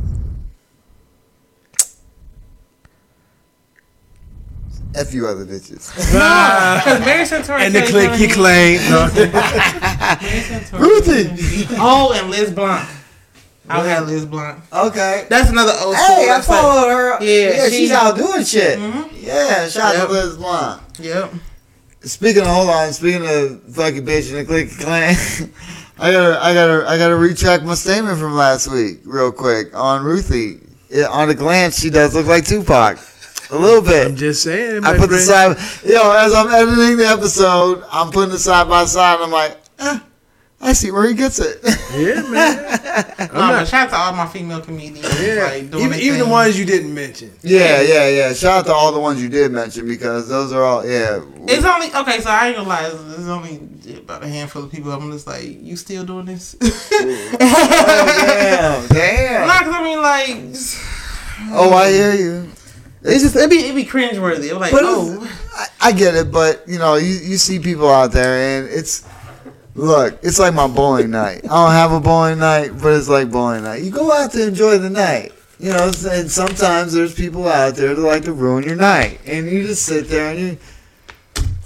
F you other bitches. because Mary Santora and the Kelly click you Callahan- claim. No. Mary Santora, Ruthie. Oh, and Liz Blanc. I'll have Liz Blanc. Okay. That's another old school. Hey, I That's like- followed her. Yeah, Yeah, she- she's out doing shit. Mhm. Yeah, shout Yep. out to Liz Blunt. Yep. Speaking of, hold on. Speaking of fucking bitch and the click clan, I gotta, I gotta, I gotta retract my statement from last week, real quick on Ruthie. It, on a glance, she does look like Tupac, a little bit. I'm just saying. I my put the friend. side, yo, as I'm editing the episode, I'm putting it side by side, and I'm like, eh, I see where he gets it. Yeah, man. I'm No, but not, shout out to all my female comedians. yeah. Like, doing even their even the thing. ones you didn't mention. yeah, yeah, yeah. Shout out to all the ones you did mention because those are all, yeah. It's only okay, so I ain't gonna lie. There's only about a handful of people. I'm just like, you still doing this? Oh, damn, damn. Nah, cause I mean, like, just- Oh, I hear you. it's just it be it be cringeworthy. I'm like, But oh, I, I get it, but you know, you, you see people out there, and it's look, it's like my bowling night. I don't have a bowling night, but it's like bowling night. You go out to enjoy the night, you know. And sometimes there's people out there that like to ruin your night, and you just sit there and you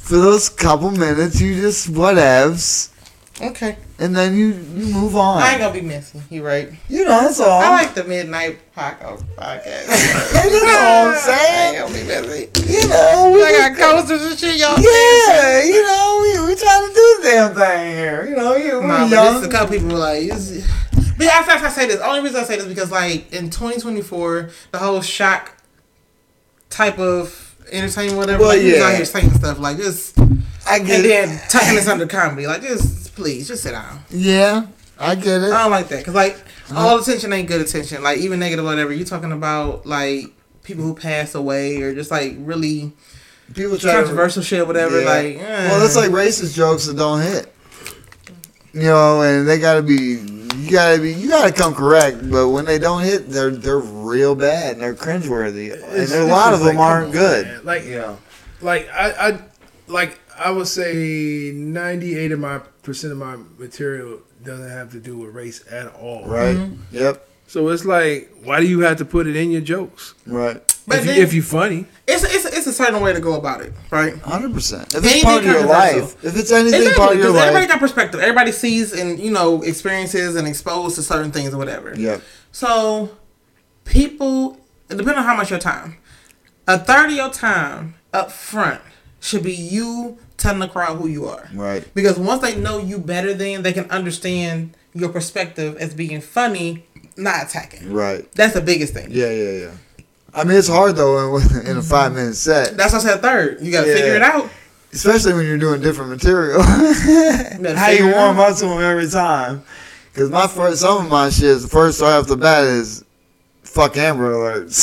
for those couple minutes, you just whatevs, Okay. and then you, you move on. I ain't gonna be messy. You right. You know, that's all. I like the midnight podcast. podcast. You know what I'm I saying? ain't gonna be messy. You know, we I just- got coasters and shit, y'all. yeah, you know, we, we trying to do the damn thing here. You know, you, we're Nah, but young. this, a couple people were like, it's, but I, I, I say this. Only reason I say this is because like in twenty twenty-four, the whole shock type of entertainment, whatever. Well, like, he was yeah. out here saying stuff like just, I and get it. then tucking this under comedy. Like just please, just sit down. Yeah, I get it. I don't like that because like all attention ain't good attention. Like even negative whatever. You talking about like people who pass away or just like really People try controversial shit, or whatever. Yeah. Like eh. Well, that's like racist jokes that don't hit. You know, and they gotta be, you gotta be, you gotta come correct. But when they don't hit, they're they're real bad and they're cringeworthy, and It's- a it's lot of just them like, aren't come on, good. man. Like, You know, like I, I, like I would say, ninety-eight of my percent of my material doesn't have to do with race at all. right? Mm-hmm. Yep, So it's like, why do you have to put it in your jokes? right. But if, you, then- if you're funny, it's it's it's a certain way to go about it, right? Hundred percent. If it's Anything part of your controversial. life, if it's anything Exactly, part of your because everybody life, got perspective. Everybody sees and you know experiences and exposed to certain things or whatever. yep, So, people, depending on how much your time, a third of your time up front should be you telling the crowd who you are. right. Because once they know you better than, they can understand your perspective as being funny, not attacking. Right. That's the biggest thing. Yeah, yeah, yeah. I mean, it's hard though in, in a five minute set, That's why I said third. You got to Yeah. figure it out. especially when you're doing different material. gotta How you figure it warm out. up to them every time? Because my first, some of my shit, the first right off the bat is fuck Amber Alerts.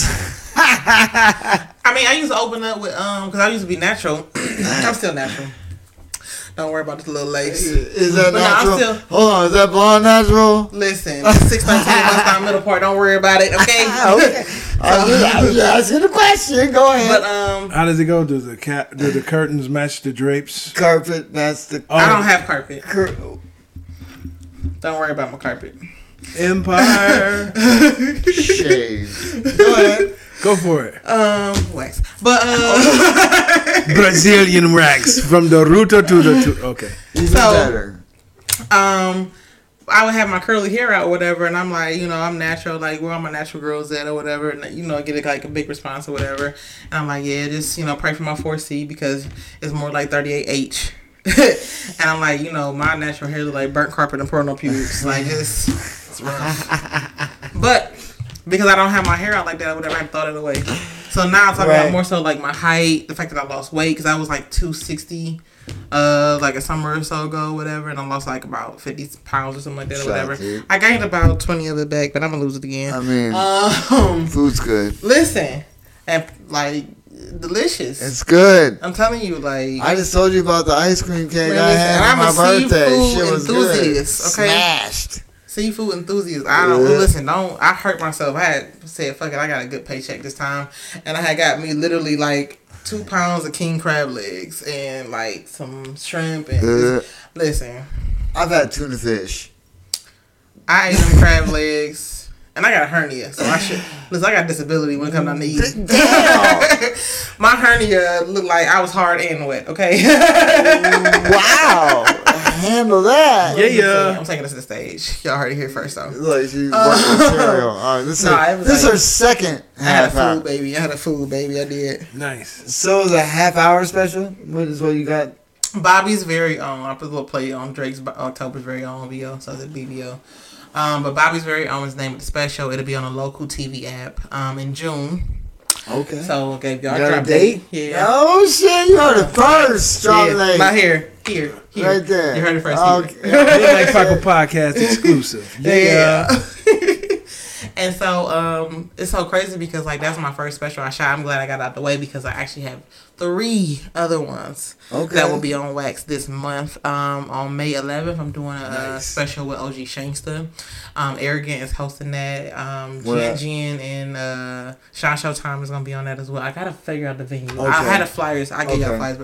I mean, I used to open up with, um, because I used to be natural. I'm still natural. Don't worry about this little lace. Is that But no, I'm natural? still- Hold on, is that blonde natural? Listen, six thirteen West Down Middle Part. Don't worry about it, okay? Okay. I was just, I was just asking a question. Go ahead. But um, how does it go? Do the cat, do the curtains match the drapes? Carpet, that's the Oh, I don't have carpet. cur- Don't worry about my carpet. Empire. shade. Go ahead. Go for it. Um, wax. But um, Brazilian wax from the router to the. To, okay. Even So- better. um, I would have my curly hair out, or whatever, and I'm like, you know, I'm natural. Like, where all my natural girls at, or whatever, and you know, I get like a big response or whatever. And I'm like, yeah, just you know, pray for my four C because it's more like thirty-eight H. And I'm like, you know, my natural hair look like burnt carpet and porno pubes. Like, it's, it's rough. But because I don't have my hair out like that, I would have thought it away. So now I'm talking Right. about more so like my height, the fact that I lost weight because I was like two sixty, uh, like a summer or so ago, whatever, and I lost like about fifty pounds or something like that, or Shout whatever. out, dude. I gained about twenty of it back, but I'm gonna lose it again. I mean, Um, food's good. listen, and like delicious. It's good. I'm telling you, like I just told you about the ice cream cake Man, I listen, had I'm on a my birthday. seafood Shit was good. enthusiast, okay? Smashed. seafood enthusiast. I don't Yeah. listen. Don't. I hurt myself. I had said, "Fuck it." I got a good paycheck this time, and I had got me literally like two pounds of king crab legs and like some shrimp and Uh, listen. I've had tuna fish. I ate them crab legs, and I got a hernia, so I should listen. I got disability when it comes down to eating. Damn. My hernia looked like I was hard and wet. Okay. Wow. Handle that. Yeah, yeah. I'm taking this to the stage. Y'all heard it here first, though. Look, she's working material. All right, this is, Nah, it was this is like- her second I had a half hour. food baby. I had a food baby. I did. Nice. So it's a half hour special? What is what you got? Bobby's very own. I put a little play on Drake's Bo- October's very own V O, so it's a B B O. Um, but Bobby's very own is the name of the special. It'll be on a local T V app um, in June. Okay. So okay, y'all You got a drop date? Yeah. Oh shit, you heard it first. Drop yeah. late. My hair. Here. Here. Right there. You heard it first. Okay. Here. Midnight Paco Podcast exclusive. Yeah. And so um, it's so crazy because like that's my first special I shot. I'm glad I got out the way because I actually have three other ones Okay. that will be on wax this month. Um, on May eleventh, I'm doing a uh, Nice. special with O G Shankster. Um, Arrogant is hosting that. Um, Where Jen at? Jen and uh, Sean Showtime is gonna be on that as well. I gotta figure out the venue. I Okay. had a flyers. I gave y'all Okay. flyers, but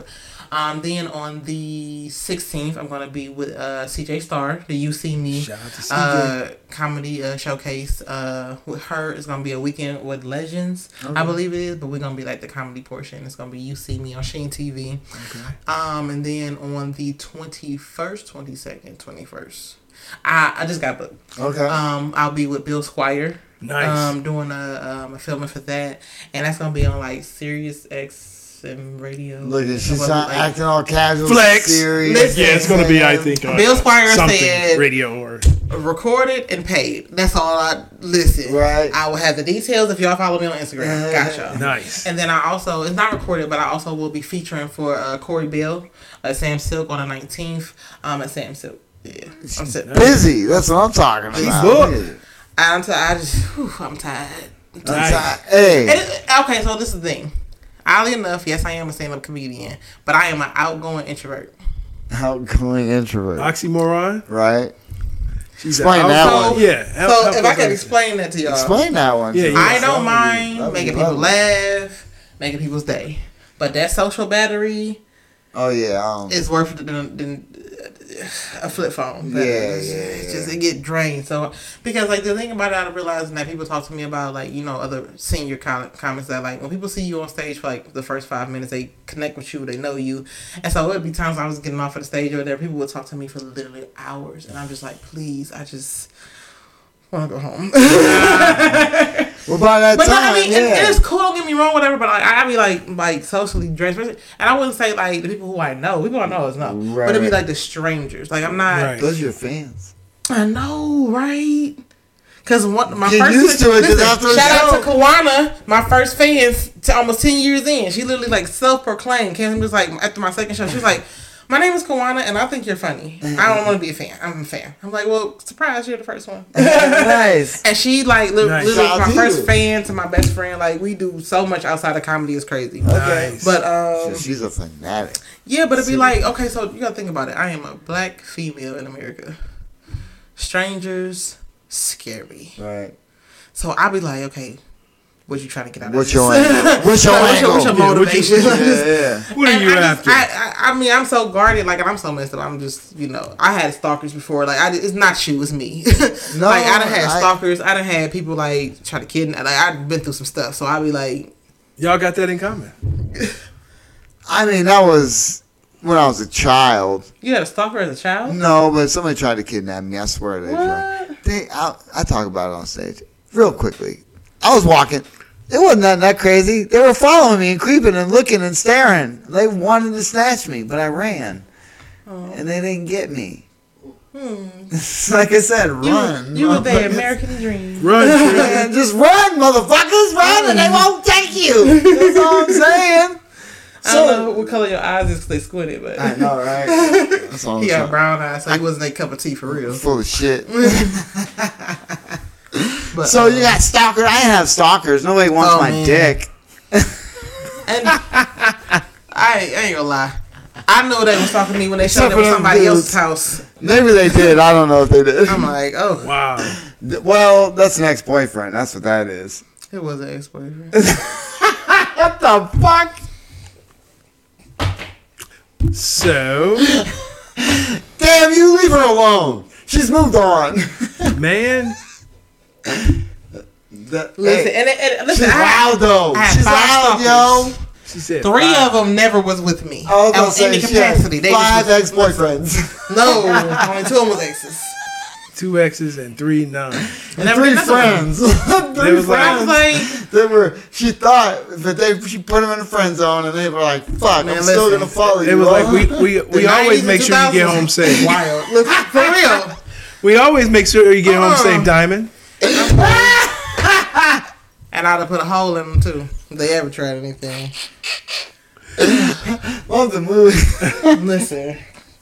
Um, then on the sixteenth, I'm going to be with uh, C J Star, the You See Me Shout out to C J. uh, comedy uh, showcase. Uh, with her, it's going to be a weekend with legends, Okay. I believe it is, but we're going to be like the comedy portion. It's going to be You See Me on Sheen T V. Okay. Um, and then on the twenty-first, twenty-second, twenty-first, I, I just got booked. Okay. Um, I'll be with Bill Squire. Nice. Um, doing a um a filming for that, and that's gonna be on like Sirius X M radio. Look at she's Like, not acting all casual. Flex. Serious. Listen, Yeah, it's gonna be. I think uh, Bill Squire something said- radio or recorded and paid. That's all I listen. Right. I will have the details if y'all follow me on Instagram. Gotcha. nice. And then I also, it's not recorded, but I also will be featuring for uh, Corey Bell, uh, Sam Silk on the nineteenth. Um, at Sam Silk. Yeah, I'm sitting. Busy. That's what I'm talking about. booked. Yeah. I'm tired. I just, whew, I'm tired. I'm tired. I'm tired. Hey. And it- okay, so this is the thing. Oddly enough, yes, I am a stand-up comedian, but I am an outgoing introvert. Outgoing introvert. Oxymoron. Right? She's Explain an that outgoing- one. Yeah. help- So help if I us can understand. explain that to y'all, Explain that one. Yeah, to yeah. us. I That don't would be- mind that would be making people lovely. laugh, making people's day, but that social battery Oh, yeah. Um, is worth it than, than a flip phone. Yeah, It's- yeah, it's yeah. just it get drained. So because like the thing about it, I'm realizing that people talk to me about like you know other senior com- comments that like when people see you on stage for like the first five minutes, they connect with you, they know you, and so it would be times I was getting off of the stage or there, people would talk to me for literally hours, and I'm just like, please, I just want to go home. well, by that But no, time, I mean, yeah. and, and it's cool. Don't get me wrong, whatever. But like, I be like, like socially dressed, and I wouldn't say like the people who I know. People I know is no, Right, but it'd be right. like the strangers. Like I'm not. Right. Those are your fans. I know, right? Because one my Get first used to it, 'cause listen, after a shout out to show- Kawana, my first fans, to almost ten years in. She literally like self proclaimed. Came and was like after my second show, she was like, "My name is Kawana, and I think you're funny. I don't want to be a fan. I'm a fan." I'm like, "Well, surprise, you're the first one." Nice. And she like li- Nice. literally Shout my out to first you. fan to my best friend. Like we do so much outside of comedy is crazy. Okay. Nice. But um, So she's a fanatic. yeah, but it'd be like okay, so you gotta think about it. I am a black female in America. Strangers scare me. Right. So I'd be like, okay, what you trying to get out of What's this? your angle? What's your Like, what's your, what's your angle? Yeah, what you- motivation? Yeah, yeah. What are And you I just- after? I, I, I mean, I'm so guarded, like, and I'm so messed up. I'm just, you know, I had stalkers before. Like, I, it's not you, it's me. No, like, I done had I- stalkers. I done had people, like, try to kidnap. Like, I've been through some stuff. So I'd be like, Y'all got that in common. I mean, that was when I was a child. you had a stalker as a child? No, but somebody tried to kidnap me. I swear they tried. What? They, I, I talk about it on stage real quickly. I was walking. It wasn't nothing that crazy. They were following me and creeping and looking and staring. They wanted to snatch me, but I ran. Oh. And they didn't get me. Hmm. Like I said, You, run. you were the motherfuckers. American dream. Run, Trey. Man, just run, motherfuckers. Run and they won't take you. That's all I'm saying. I don't know what color your eyes is because they squinted, but I know, right? That's all I'm he had saying. brown eyes, so he wasn't a cup of tea for real. Full of shit. But, So uh, you got stalkers. I didn't have stalkers. Nobody wants Oh, my man. dick. And I, I ain't gonna lie. I knew they was talking to me when they Except showed up for at them somebody dudes. else's house. Maybe they did. I don't know if they did. I'm like, oh, Wow. Well, that's an ex-boyfriend. That's what that is. it was an ex-boyfriend. What the fuck? So, Damn, you leave her alone. She's moved on. man, The- Listen, hey, and, and, and listen, she's I had, wild though. I had She's five wild, yo. she said three five. of them never was with me. I was I gonna was say in the she had capacity. They five just was, ex-boyfriends. no, only two of them was exes. two X's and three none. And never Three did nothing with them. friends. They Three was like- I was friends. like, They were. She thought, but they. She put them in the friend zone, and they were like, "Fuck, Man, I'm still listen. gonna follow you." It was huh? like we we, we the always nineties make and sure you get two thousands home safe. Wild. Look, for real. We always make sure you get home Uh-uh. safe, Diamond. And I'd have put a hole in them too. If they ever tried anything. Love the movie. Listen.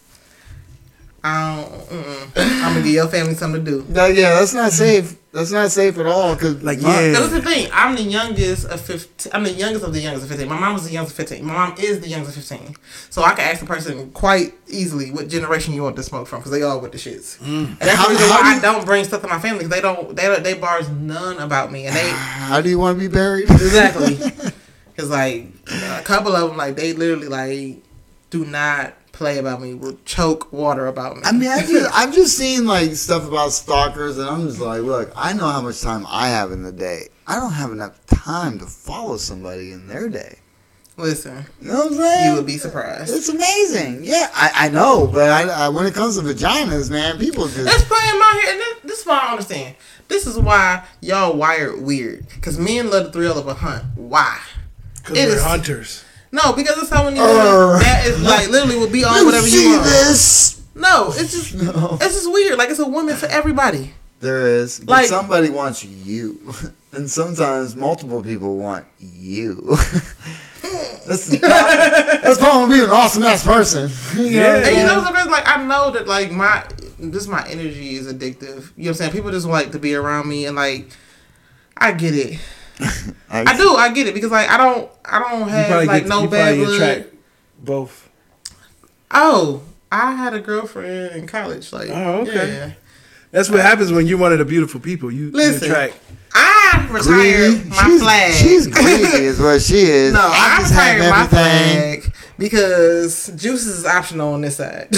I don't, mm-mm. I'm gonna give your family something to do. No, yeah, that's not safe. That's not safe at all. Cause Like, my- yeah. That's the thing. I'm the youngest of fifteen. I'm the youngest of the youngest of fifteen. My mom was the youngest of fifteen. My mom is the youngest of fifteen. So I can ask the person quite easily what generation you want to smoke from because they all with the shits. And that's How- the reason how why do I you- don't bring stuff to my family. 'Cause They don't. They don't, they bars none about me, and they How do you want to be buried? exactly. Because like a couple of them, like they literally like do not play about me. Will choke water about me. I mean, I just, I've just seen like stuff about stalkers, and I'm just like, look, I know how much time I have in the day. I don't have enough time to follow somebody in their day. Listen, You know what I'm saying? you would be surprised. It's amazing. Yeah, I, I know, but I, I, when it comes to vaginas, man, people just. There's plenty of them out here, and this, this is why I understand. This is why y'all wired weird. Because men love the thrill of a hunt. Why? Because It we're is- hunters. No, because it's how many Uh, women that is like literally will be on You whatever see you want. this? No, it's just No. it's just weird. Like it's a woman for everybody. There is. But Like- somebody wants you. And sometimes multiple people want you. that's, the problem. That's probably being an awesome ass person. You know Yeah. what I'm And you know saying? what's crazy? Like I know that like my this my energy is addictive. You know what I'm saying? People just like to be around me and like I get it. I do, I get it because like I don't I don't You have probably like get, no you bad probably blood. attract both. Oh, I had a girlfriend in college. Like Oh, okay. yeah. That's what happens when you're one of the beautiful people. You, you Listen. attract. I retired Greedy. my she's, flag. She's greedy is what she is. No, I, just have retired my everything. flag because juices is optional on this side.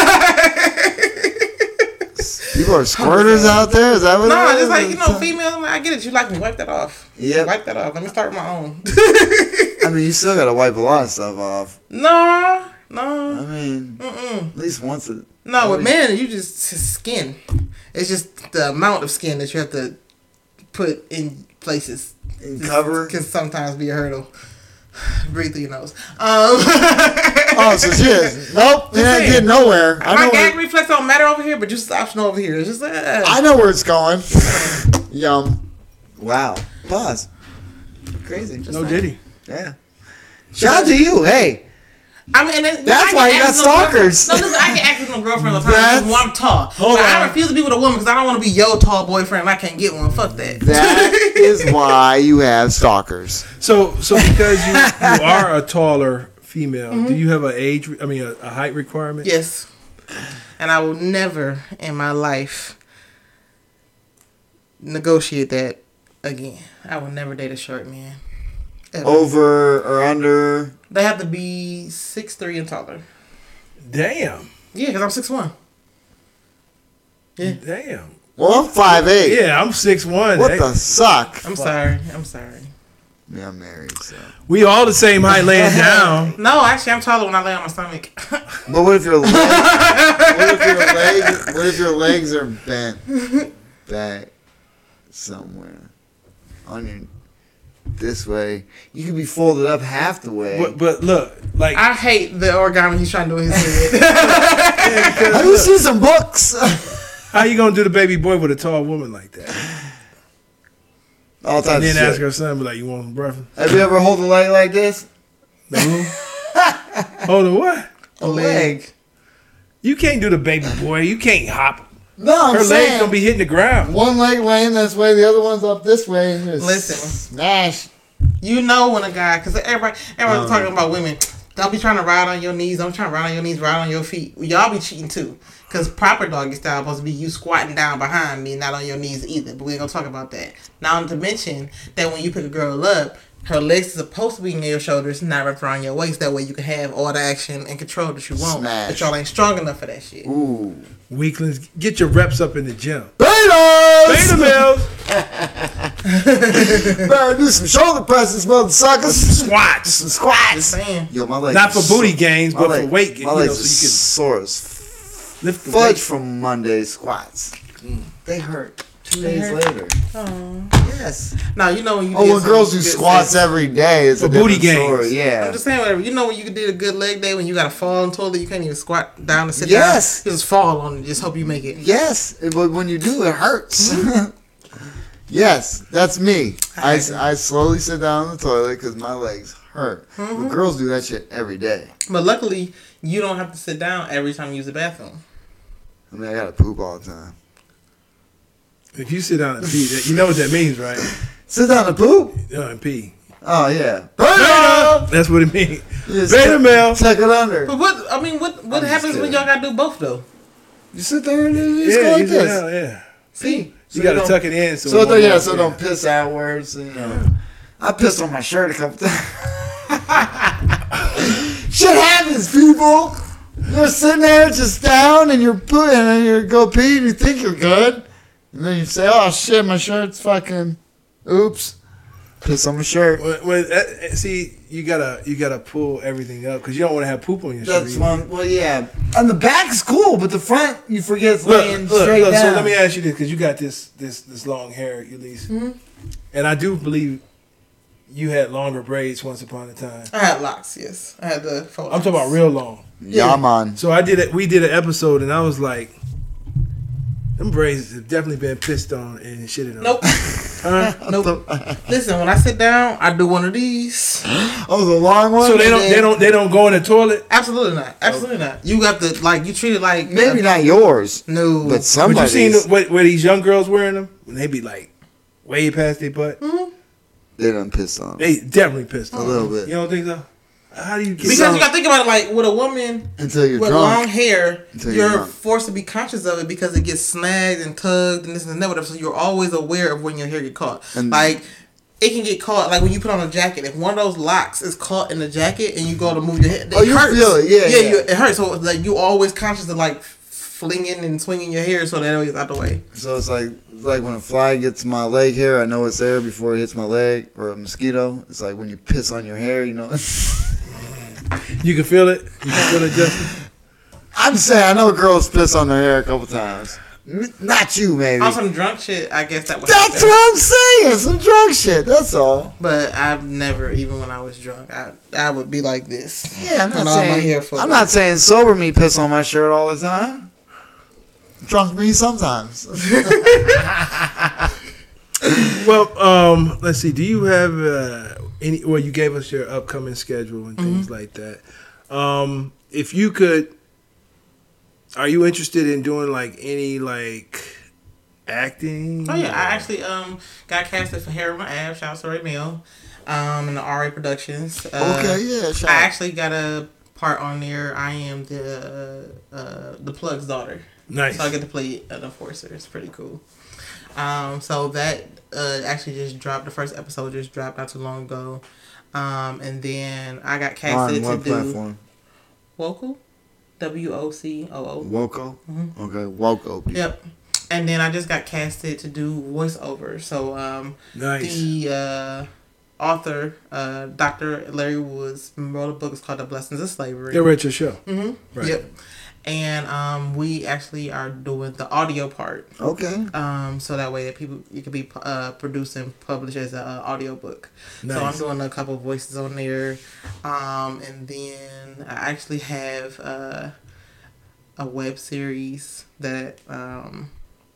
People are squirters out there? Is that what No, it is? just like, you know, female, I'm like, I get it. You like me. Wipe that off. Yep. Wipe that off. Let me start with my own. I mean, you still got to wipe a lot of stuff off. no, I no. mean, Mm-mm. at least once a... No, with men, you just it's skin. It's just the amount of skin that you have to put in places. In Just cover? can sometimes be a hurdle. Breathe through your nose. Um, Oh, so she is. Nope, it ain't saying. getting nowhere. I my know, gag where, reflex don't matter over here, but just optional over here. It's just uh, I know where it's going. Yum. Wow. Pause. Crazy. No Diddy. Yeah. Shout out to you. Hey. I mean, and then, That's I why can you got ask no girlfriend- stalkers. No, listen, I can ask no girlfriend all the time That's- because I'm tall. Hold but I on. refuse to be with a woman because I don't want to be your tall boyfriend and I can't get one. Fuck that. That is why you have stalkers. So, so because you, you are a taller female, do you have an age? I mean, a, a height requirement? Yes. And I will never in my life negotiate that again. I will never date a short man. Ever. Over or under. They have to be six three and taller. Damn. Yeah, because I'm six one. Yeah. Damn. Well, I'm five eight. Yeah, I'm six one. What the suck? I'm sorry. I'm sorry. Yeah, I'm married, so. We all the same height laying down. No, actually, I'm taller when I lay on my stomach. But what if your legs? what if your legs? What if your legs are bent back somewhere on your this way? You could be folded up half the way. But, but look, like I hate the origami he's trying to do in his head. Have you seen some books? how you gonna do the baby boy with a tall woman like that? All And types then of ask shit. her son, be like, "You want some breakfast?" Have you ever hold a leg like this? No. Hold on, what? A leg. You can't do the baby boy. You can't hop. No, I'm Her saying legs gonna be hitting the ground. one leg laying this way, the other one's up this way, and just Listen. smash. You know when a guy, because everybody, everybody's Um, talking about women. Don't be trying to ride on your knees. Don't try to ride on your knees, ride on your feet. Y'all be cheating too. Because proper doggy style supposed to be you squatting down behind me, not on your knees either. But we ain't going to talk about that. Now, to mention that when you pick a girl up, her legs is supposed to be near your shoulders, not wrapped around your waist. That way you can have all the action and control that you want. Smash. But y'all ain't strong enough for that shit. Ooh. Weaklings, get your reps up in the gym. Betas! Beta males, Better do some shoulder presses, motherfuckers. squats. Some Just squats. saying. Yo, my legs Not for are booty so- gains, my but leg- for weight. You My know, legs so are you sore as can lift the fudge weight. from Monday squats. They hurt two They days hurt? later. Oh. Yes. Now, you know when you Oh, did when some girls do good squats sex- every day, it's a For booty different gains. story. Yeah. I'm just saying, whatever. You know when you did a good leg day when you got to fall on the toilet, you can't even squat down and sit Yes. down. You just fall on it. Just hope you make it. Yes, but when you do, it hurts. Yes, that's me. I, I slowly sit down on the toilet because my legs hurt. But girls do that shit every day. But luckily, you don't have to sit down every time you use the bathroom. I mean, I gotta poop all the time. If you sit down and pee, that- you know what that means, right? Sit down and poop? Uh, and pee. Oh, yeah. Beta! That's what it means. Just Beta tuck- male. Tuck it under. But what, I mean, what what I'm just happens when kidding. y'all got to do both, though? You sit there and you just Yeah, go like you sit this. down, yeah. See? You So got to don't- tuck it in. So, So, it it don't, won't yeah, go so out. don't piss outwards. You know. I pissed on my shirt a couple times. Shit happens, people. You're sitting there just down, and you're putting, and you go pee, and you think you're good, and then you say, "Oh shit, my shirt's fucking, oops, piss on my shirt." When, when, uh, see, you gotta you gotta pull everything up because you don't want to have poop on your shirt. That's either. one. Well, yeah. On the back's cool, but the front you forget it's laying Look, look, straight look, down. so let me ask you this because you got this this this long hair, Elise, Mm-hmm. and I do believe you had longer braids once upon a time. I had locks, yes. I had the faux I'm talking about real long. Yeah, man. So I did it. We did an episode, and I was like, "Them braids have definitely been pissed on and shitted on." Nope. Huh? Nope. Listen, when I sit down, I do one of these. Oh, the long one. So they don't they don't they don't go in the toilet. Absolutely not. Absolutely not. You got to like you treat it like Maybe uh, not yours, No. but But you somebody's. seen the, where, where these young girls wearing them? When they be like way past their butt. Mm-hmm. They done pissed on them. They definitely pissed a on. little You bit don't think so? How do you get Because Some- you got to think about it like with a woman until you're with drunk. long hair, Until you're you're drunk. forced to be conscious of it because it gets snagged and tugged and this and that, whatever. So you're always aware of when your hair get caught. And- like it can get caught. Like when you put on a jacket, if one of those locks is caught in the jacket and you go to move your head, it Oh, you hurts. feel it. Yeah, yeah, yeah. You, it hurts. So it's like you always conscious of like flinging and swinging your hair so that it's out the way. So it's like it's like when a fly gets my leg hair, I know it's there before it hits my leg, or a mosquito. It's like when you piss on your hair, you know. You can feel it. You can feel it, Justin. I'm saying I know girls piss on their hair a couple times. N- Not you, maybe. On some drunk shit, I guess that was. That's what I'm saying. Some drunk shit. That's all. But I've never, even when I was drunk, I I would be like this. Yeah, I'm not And all my hair saying. full I'm of- not saying sober me piss on my shirt all the time. Drunk me sometimes. Well, um, let's see. Do you have uh, any? Well, you gave us your upcoming schedule and things like that. Um, if you could, are you interested in doing like any like acting? Oh yeah, I actually um got casted for Hair on My Abs. Shout out to Ray Mill, um in the R A Productions. Uh, Okay, yeah, shout I out. actually got a part on there. I am the uh the plug's daughter, Nice. so I get to play an enforcer. It's pretty cool. Um, so that uh actually just dropped. The first episode just dropped not too long ago. Um, and then I got On casted to what do platform? Woco, W O C O O. Woco. Mhm. Okay, Woco. people. Yep. And then I just got casted to do voiceover. So um, Nice. the uh, author, uh, Doctor Larry Woods, wrote a book. It's called The Blessings of Slavery. They were at your show. hmm Right. Yep. And um, we actually are doing the audio part. Okay. Um, so that way that people it can be uh, produced and published as an uh, audio book. So I'm Nice. doing a couple voices on there, um, and then I actually have uh, a web series that um,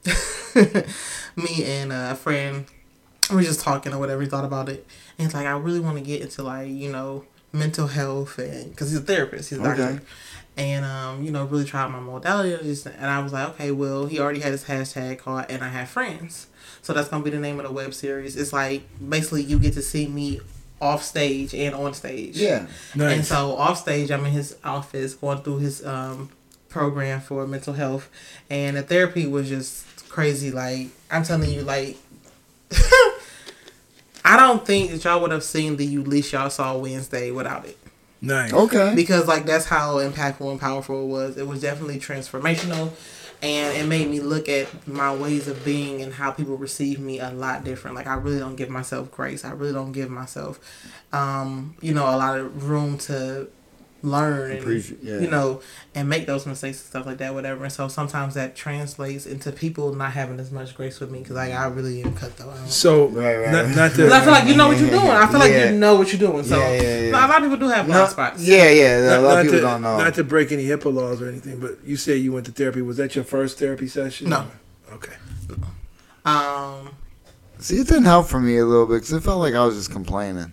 me and a friend we were just talking or whatever. He thought about it, and he's like, I really want to get into like you know mental health and because he's a therapist, he's a doctor. Okay. And um, you know, really try my modality, and just- and I was like, okay, well, he already had his hashtag called, and I have friends, so that's gonna be the name of the web series. It's like basically you get to see me off stage and on stage. Yeah. Nice. And so off stage, I'm in his office going through his um program for mental health, and the therapy was just crazy. Like I'm telling you, like. I don't think that y'all would have seen the Ulysses y'all saw Wednesday without it. Nice. Okay. Because like that's how impactful and powerful it was. It was definitely transformational, and it made me look at my ways of being and how people receive me a lot different. Like I really don't give myself grace. I really don't give myself, um, you know, a lot of room to learn and Appreciate- yeah. you know and make those mistakes and stuff like that, whatever. And so sometimes that translates into people not having as much grace with me because like I really am cutthroat. I don't- So, Right, right, not, right. not Because I to feel like you know what you're doing. I feel like Yeah. you know what you're doing. So Yeah, yeah, yeah. a lot of people do have blind No, spots. yeah, yeah. not, A lot not of people to, don't know. not to break any HIPAA laws or anything, but you say you went to therapy. Was that your first therapy session? No. Okay. Um. See, it didn't help for me a little bit because it felt like I was just complaining.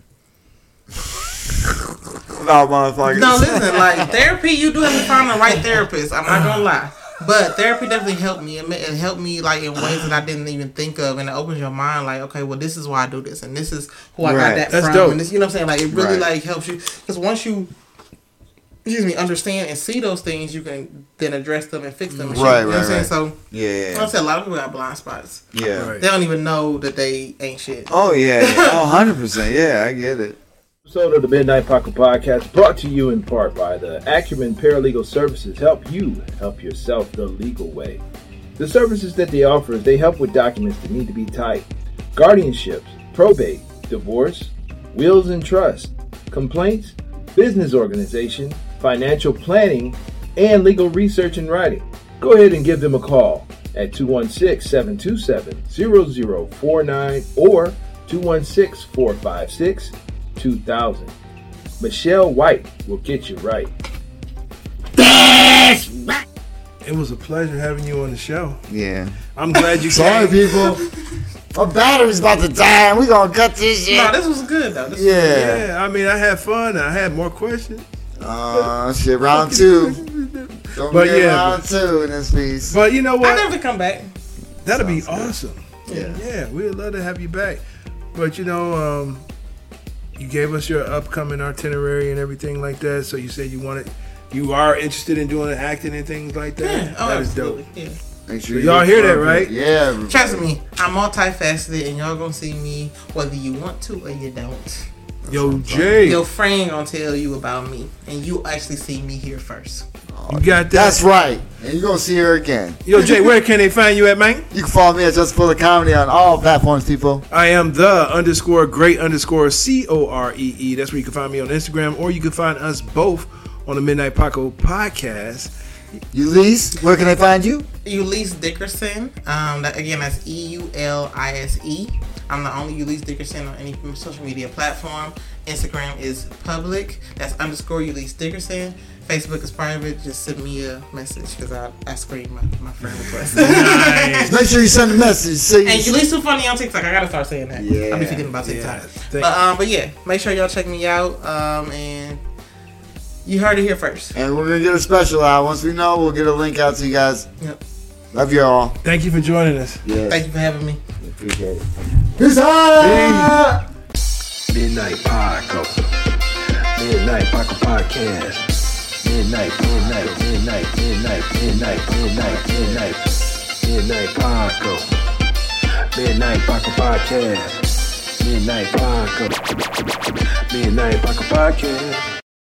About motherfuckers. No, listen, like therapy, you do have to find the right therapist. I'm not gonna lie, but therapy definitely helped me. It, ma- it helped me like in ways that I didn't even think of, and it opens your mind. Like, okay, well, this is why I do this, and this is who I Right. got that That's from. dope. And this, you know what I'm saying? Like, it really Right. like helps you because once you, excuse me, understand and see those things, you can then address them and fix them. And shit, Right, you know right, what I'm saying? right. So, Yeah, like I yeah. said, a lot of people got blind spots. Yeah. Right. They don't even know that they ain't shit. Oh, yeah. yeah. Oh, one hundred percent. Yeah, I get it. Episode of the Midnight Pocket Podcast brought to you in part by the Acumen Paralegal Services. Help you help yourself the legal way. The services that they offer is they help with documents that need to be typed, guardianships, probate, divorce, wills and trust, complaints, business organization, financial planning, and legal research and writing. Go ahead and give them a call at two one six, seven two seven, zero zero four nine or two one six, four five six, two thousand. Michelle White will get you right. It was a pleasure having you on the show. Yeah. I'm glad you Sorry, came. people. My battery's about to die. We gonna cut this shit. No, this was good though. This Yeah. Yeah, I mean, I had fun. I had more questions. Uh, shit, round two. Don't But forget yeah, round but- two in this piece. But you know was, I what? never come back. That'd be Sounds good. awesome. Yeah. Yeah, we'd love to have you back. But you know, um, you gave us your upcoming itinerary and everything like that. So you said you wanted, you are interested in doing acting and things like that. Yeah, oh, that is absolutely. dope. Yeah. Make So sure y'all look hear that, for it. right? Yeah. Trust me, I'm multifaceted, and y'all gonna see me whether you want to or you don't. Yo, Jay, Your friend gonna tell you about me, and you actually see me here first. you got that? That's right. And you're gonna see her again. Yo, Jay, where can they find you at, man? You can follow me at Just Full of Comedy on all platforms, people. I am the underscore great underscore C O R E E. That's where you can find me on Instagram, or you can find us both on the Midnight Paco podcast. Ulysses, where can they find you? Ulysses Dickerson. Um, that, again, that's E U L I S E. I'm the only Ulysses Dickerson on any social media platform. Instagram is public. That's underscore Ulysses Dickerson. Facebook is private. Just send me a message because I, I screen my, my friend request. Nice. Make sure you send a message. So you And Ulysses too funny on TikTok. I gotta start saying that. Yeah. I'll be forgetting about TikTok. Yeah, thank- but um, but yeah, make sure y'all check me out. Um, and you heard it here first. And we're gonna get a special out. Once we know, we'll get a link out to you guys. Yep. Love you all. Thank you for joining us. Yes. Thank you for having me. Appreciate it. Peace out. Midnight Paco. Midnight Paco Podcast. Midnight, midnight, midnight, midnight, midnight, midnight, midnight, midnight Paco. Midnight Paco Podcast. Midnight Paco. Midnight Paco Podcast.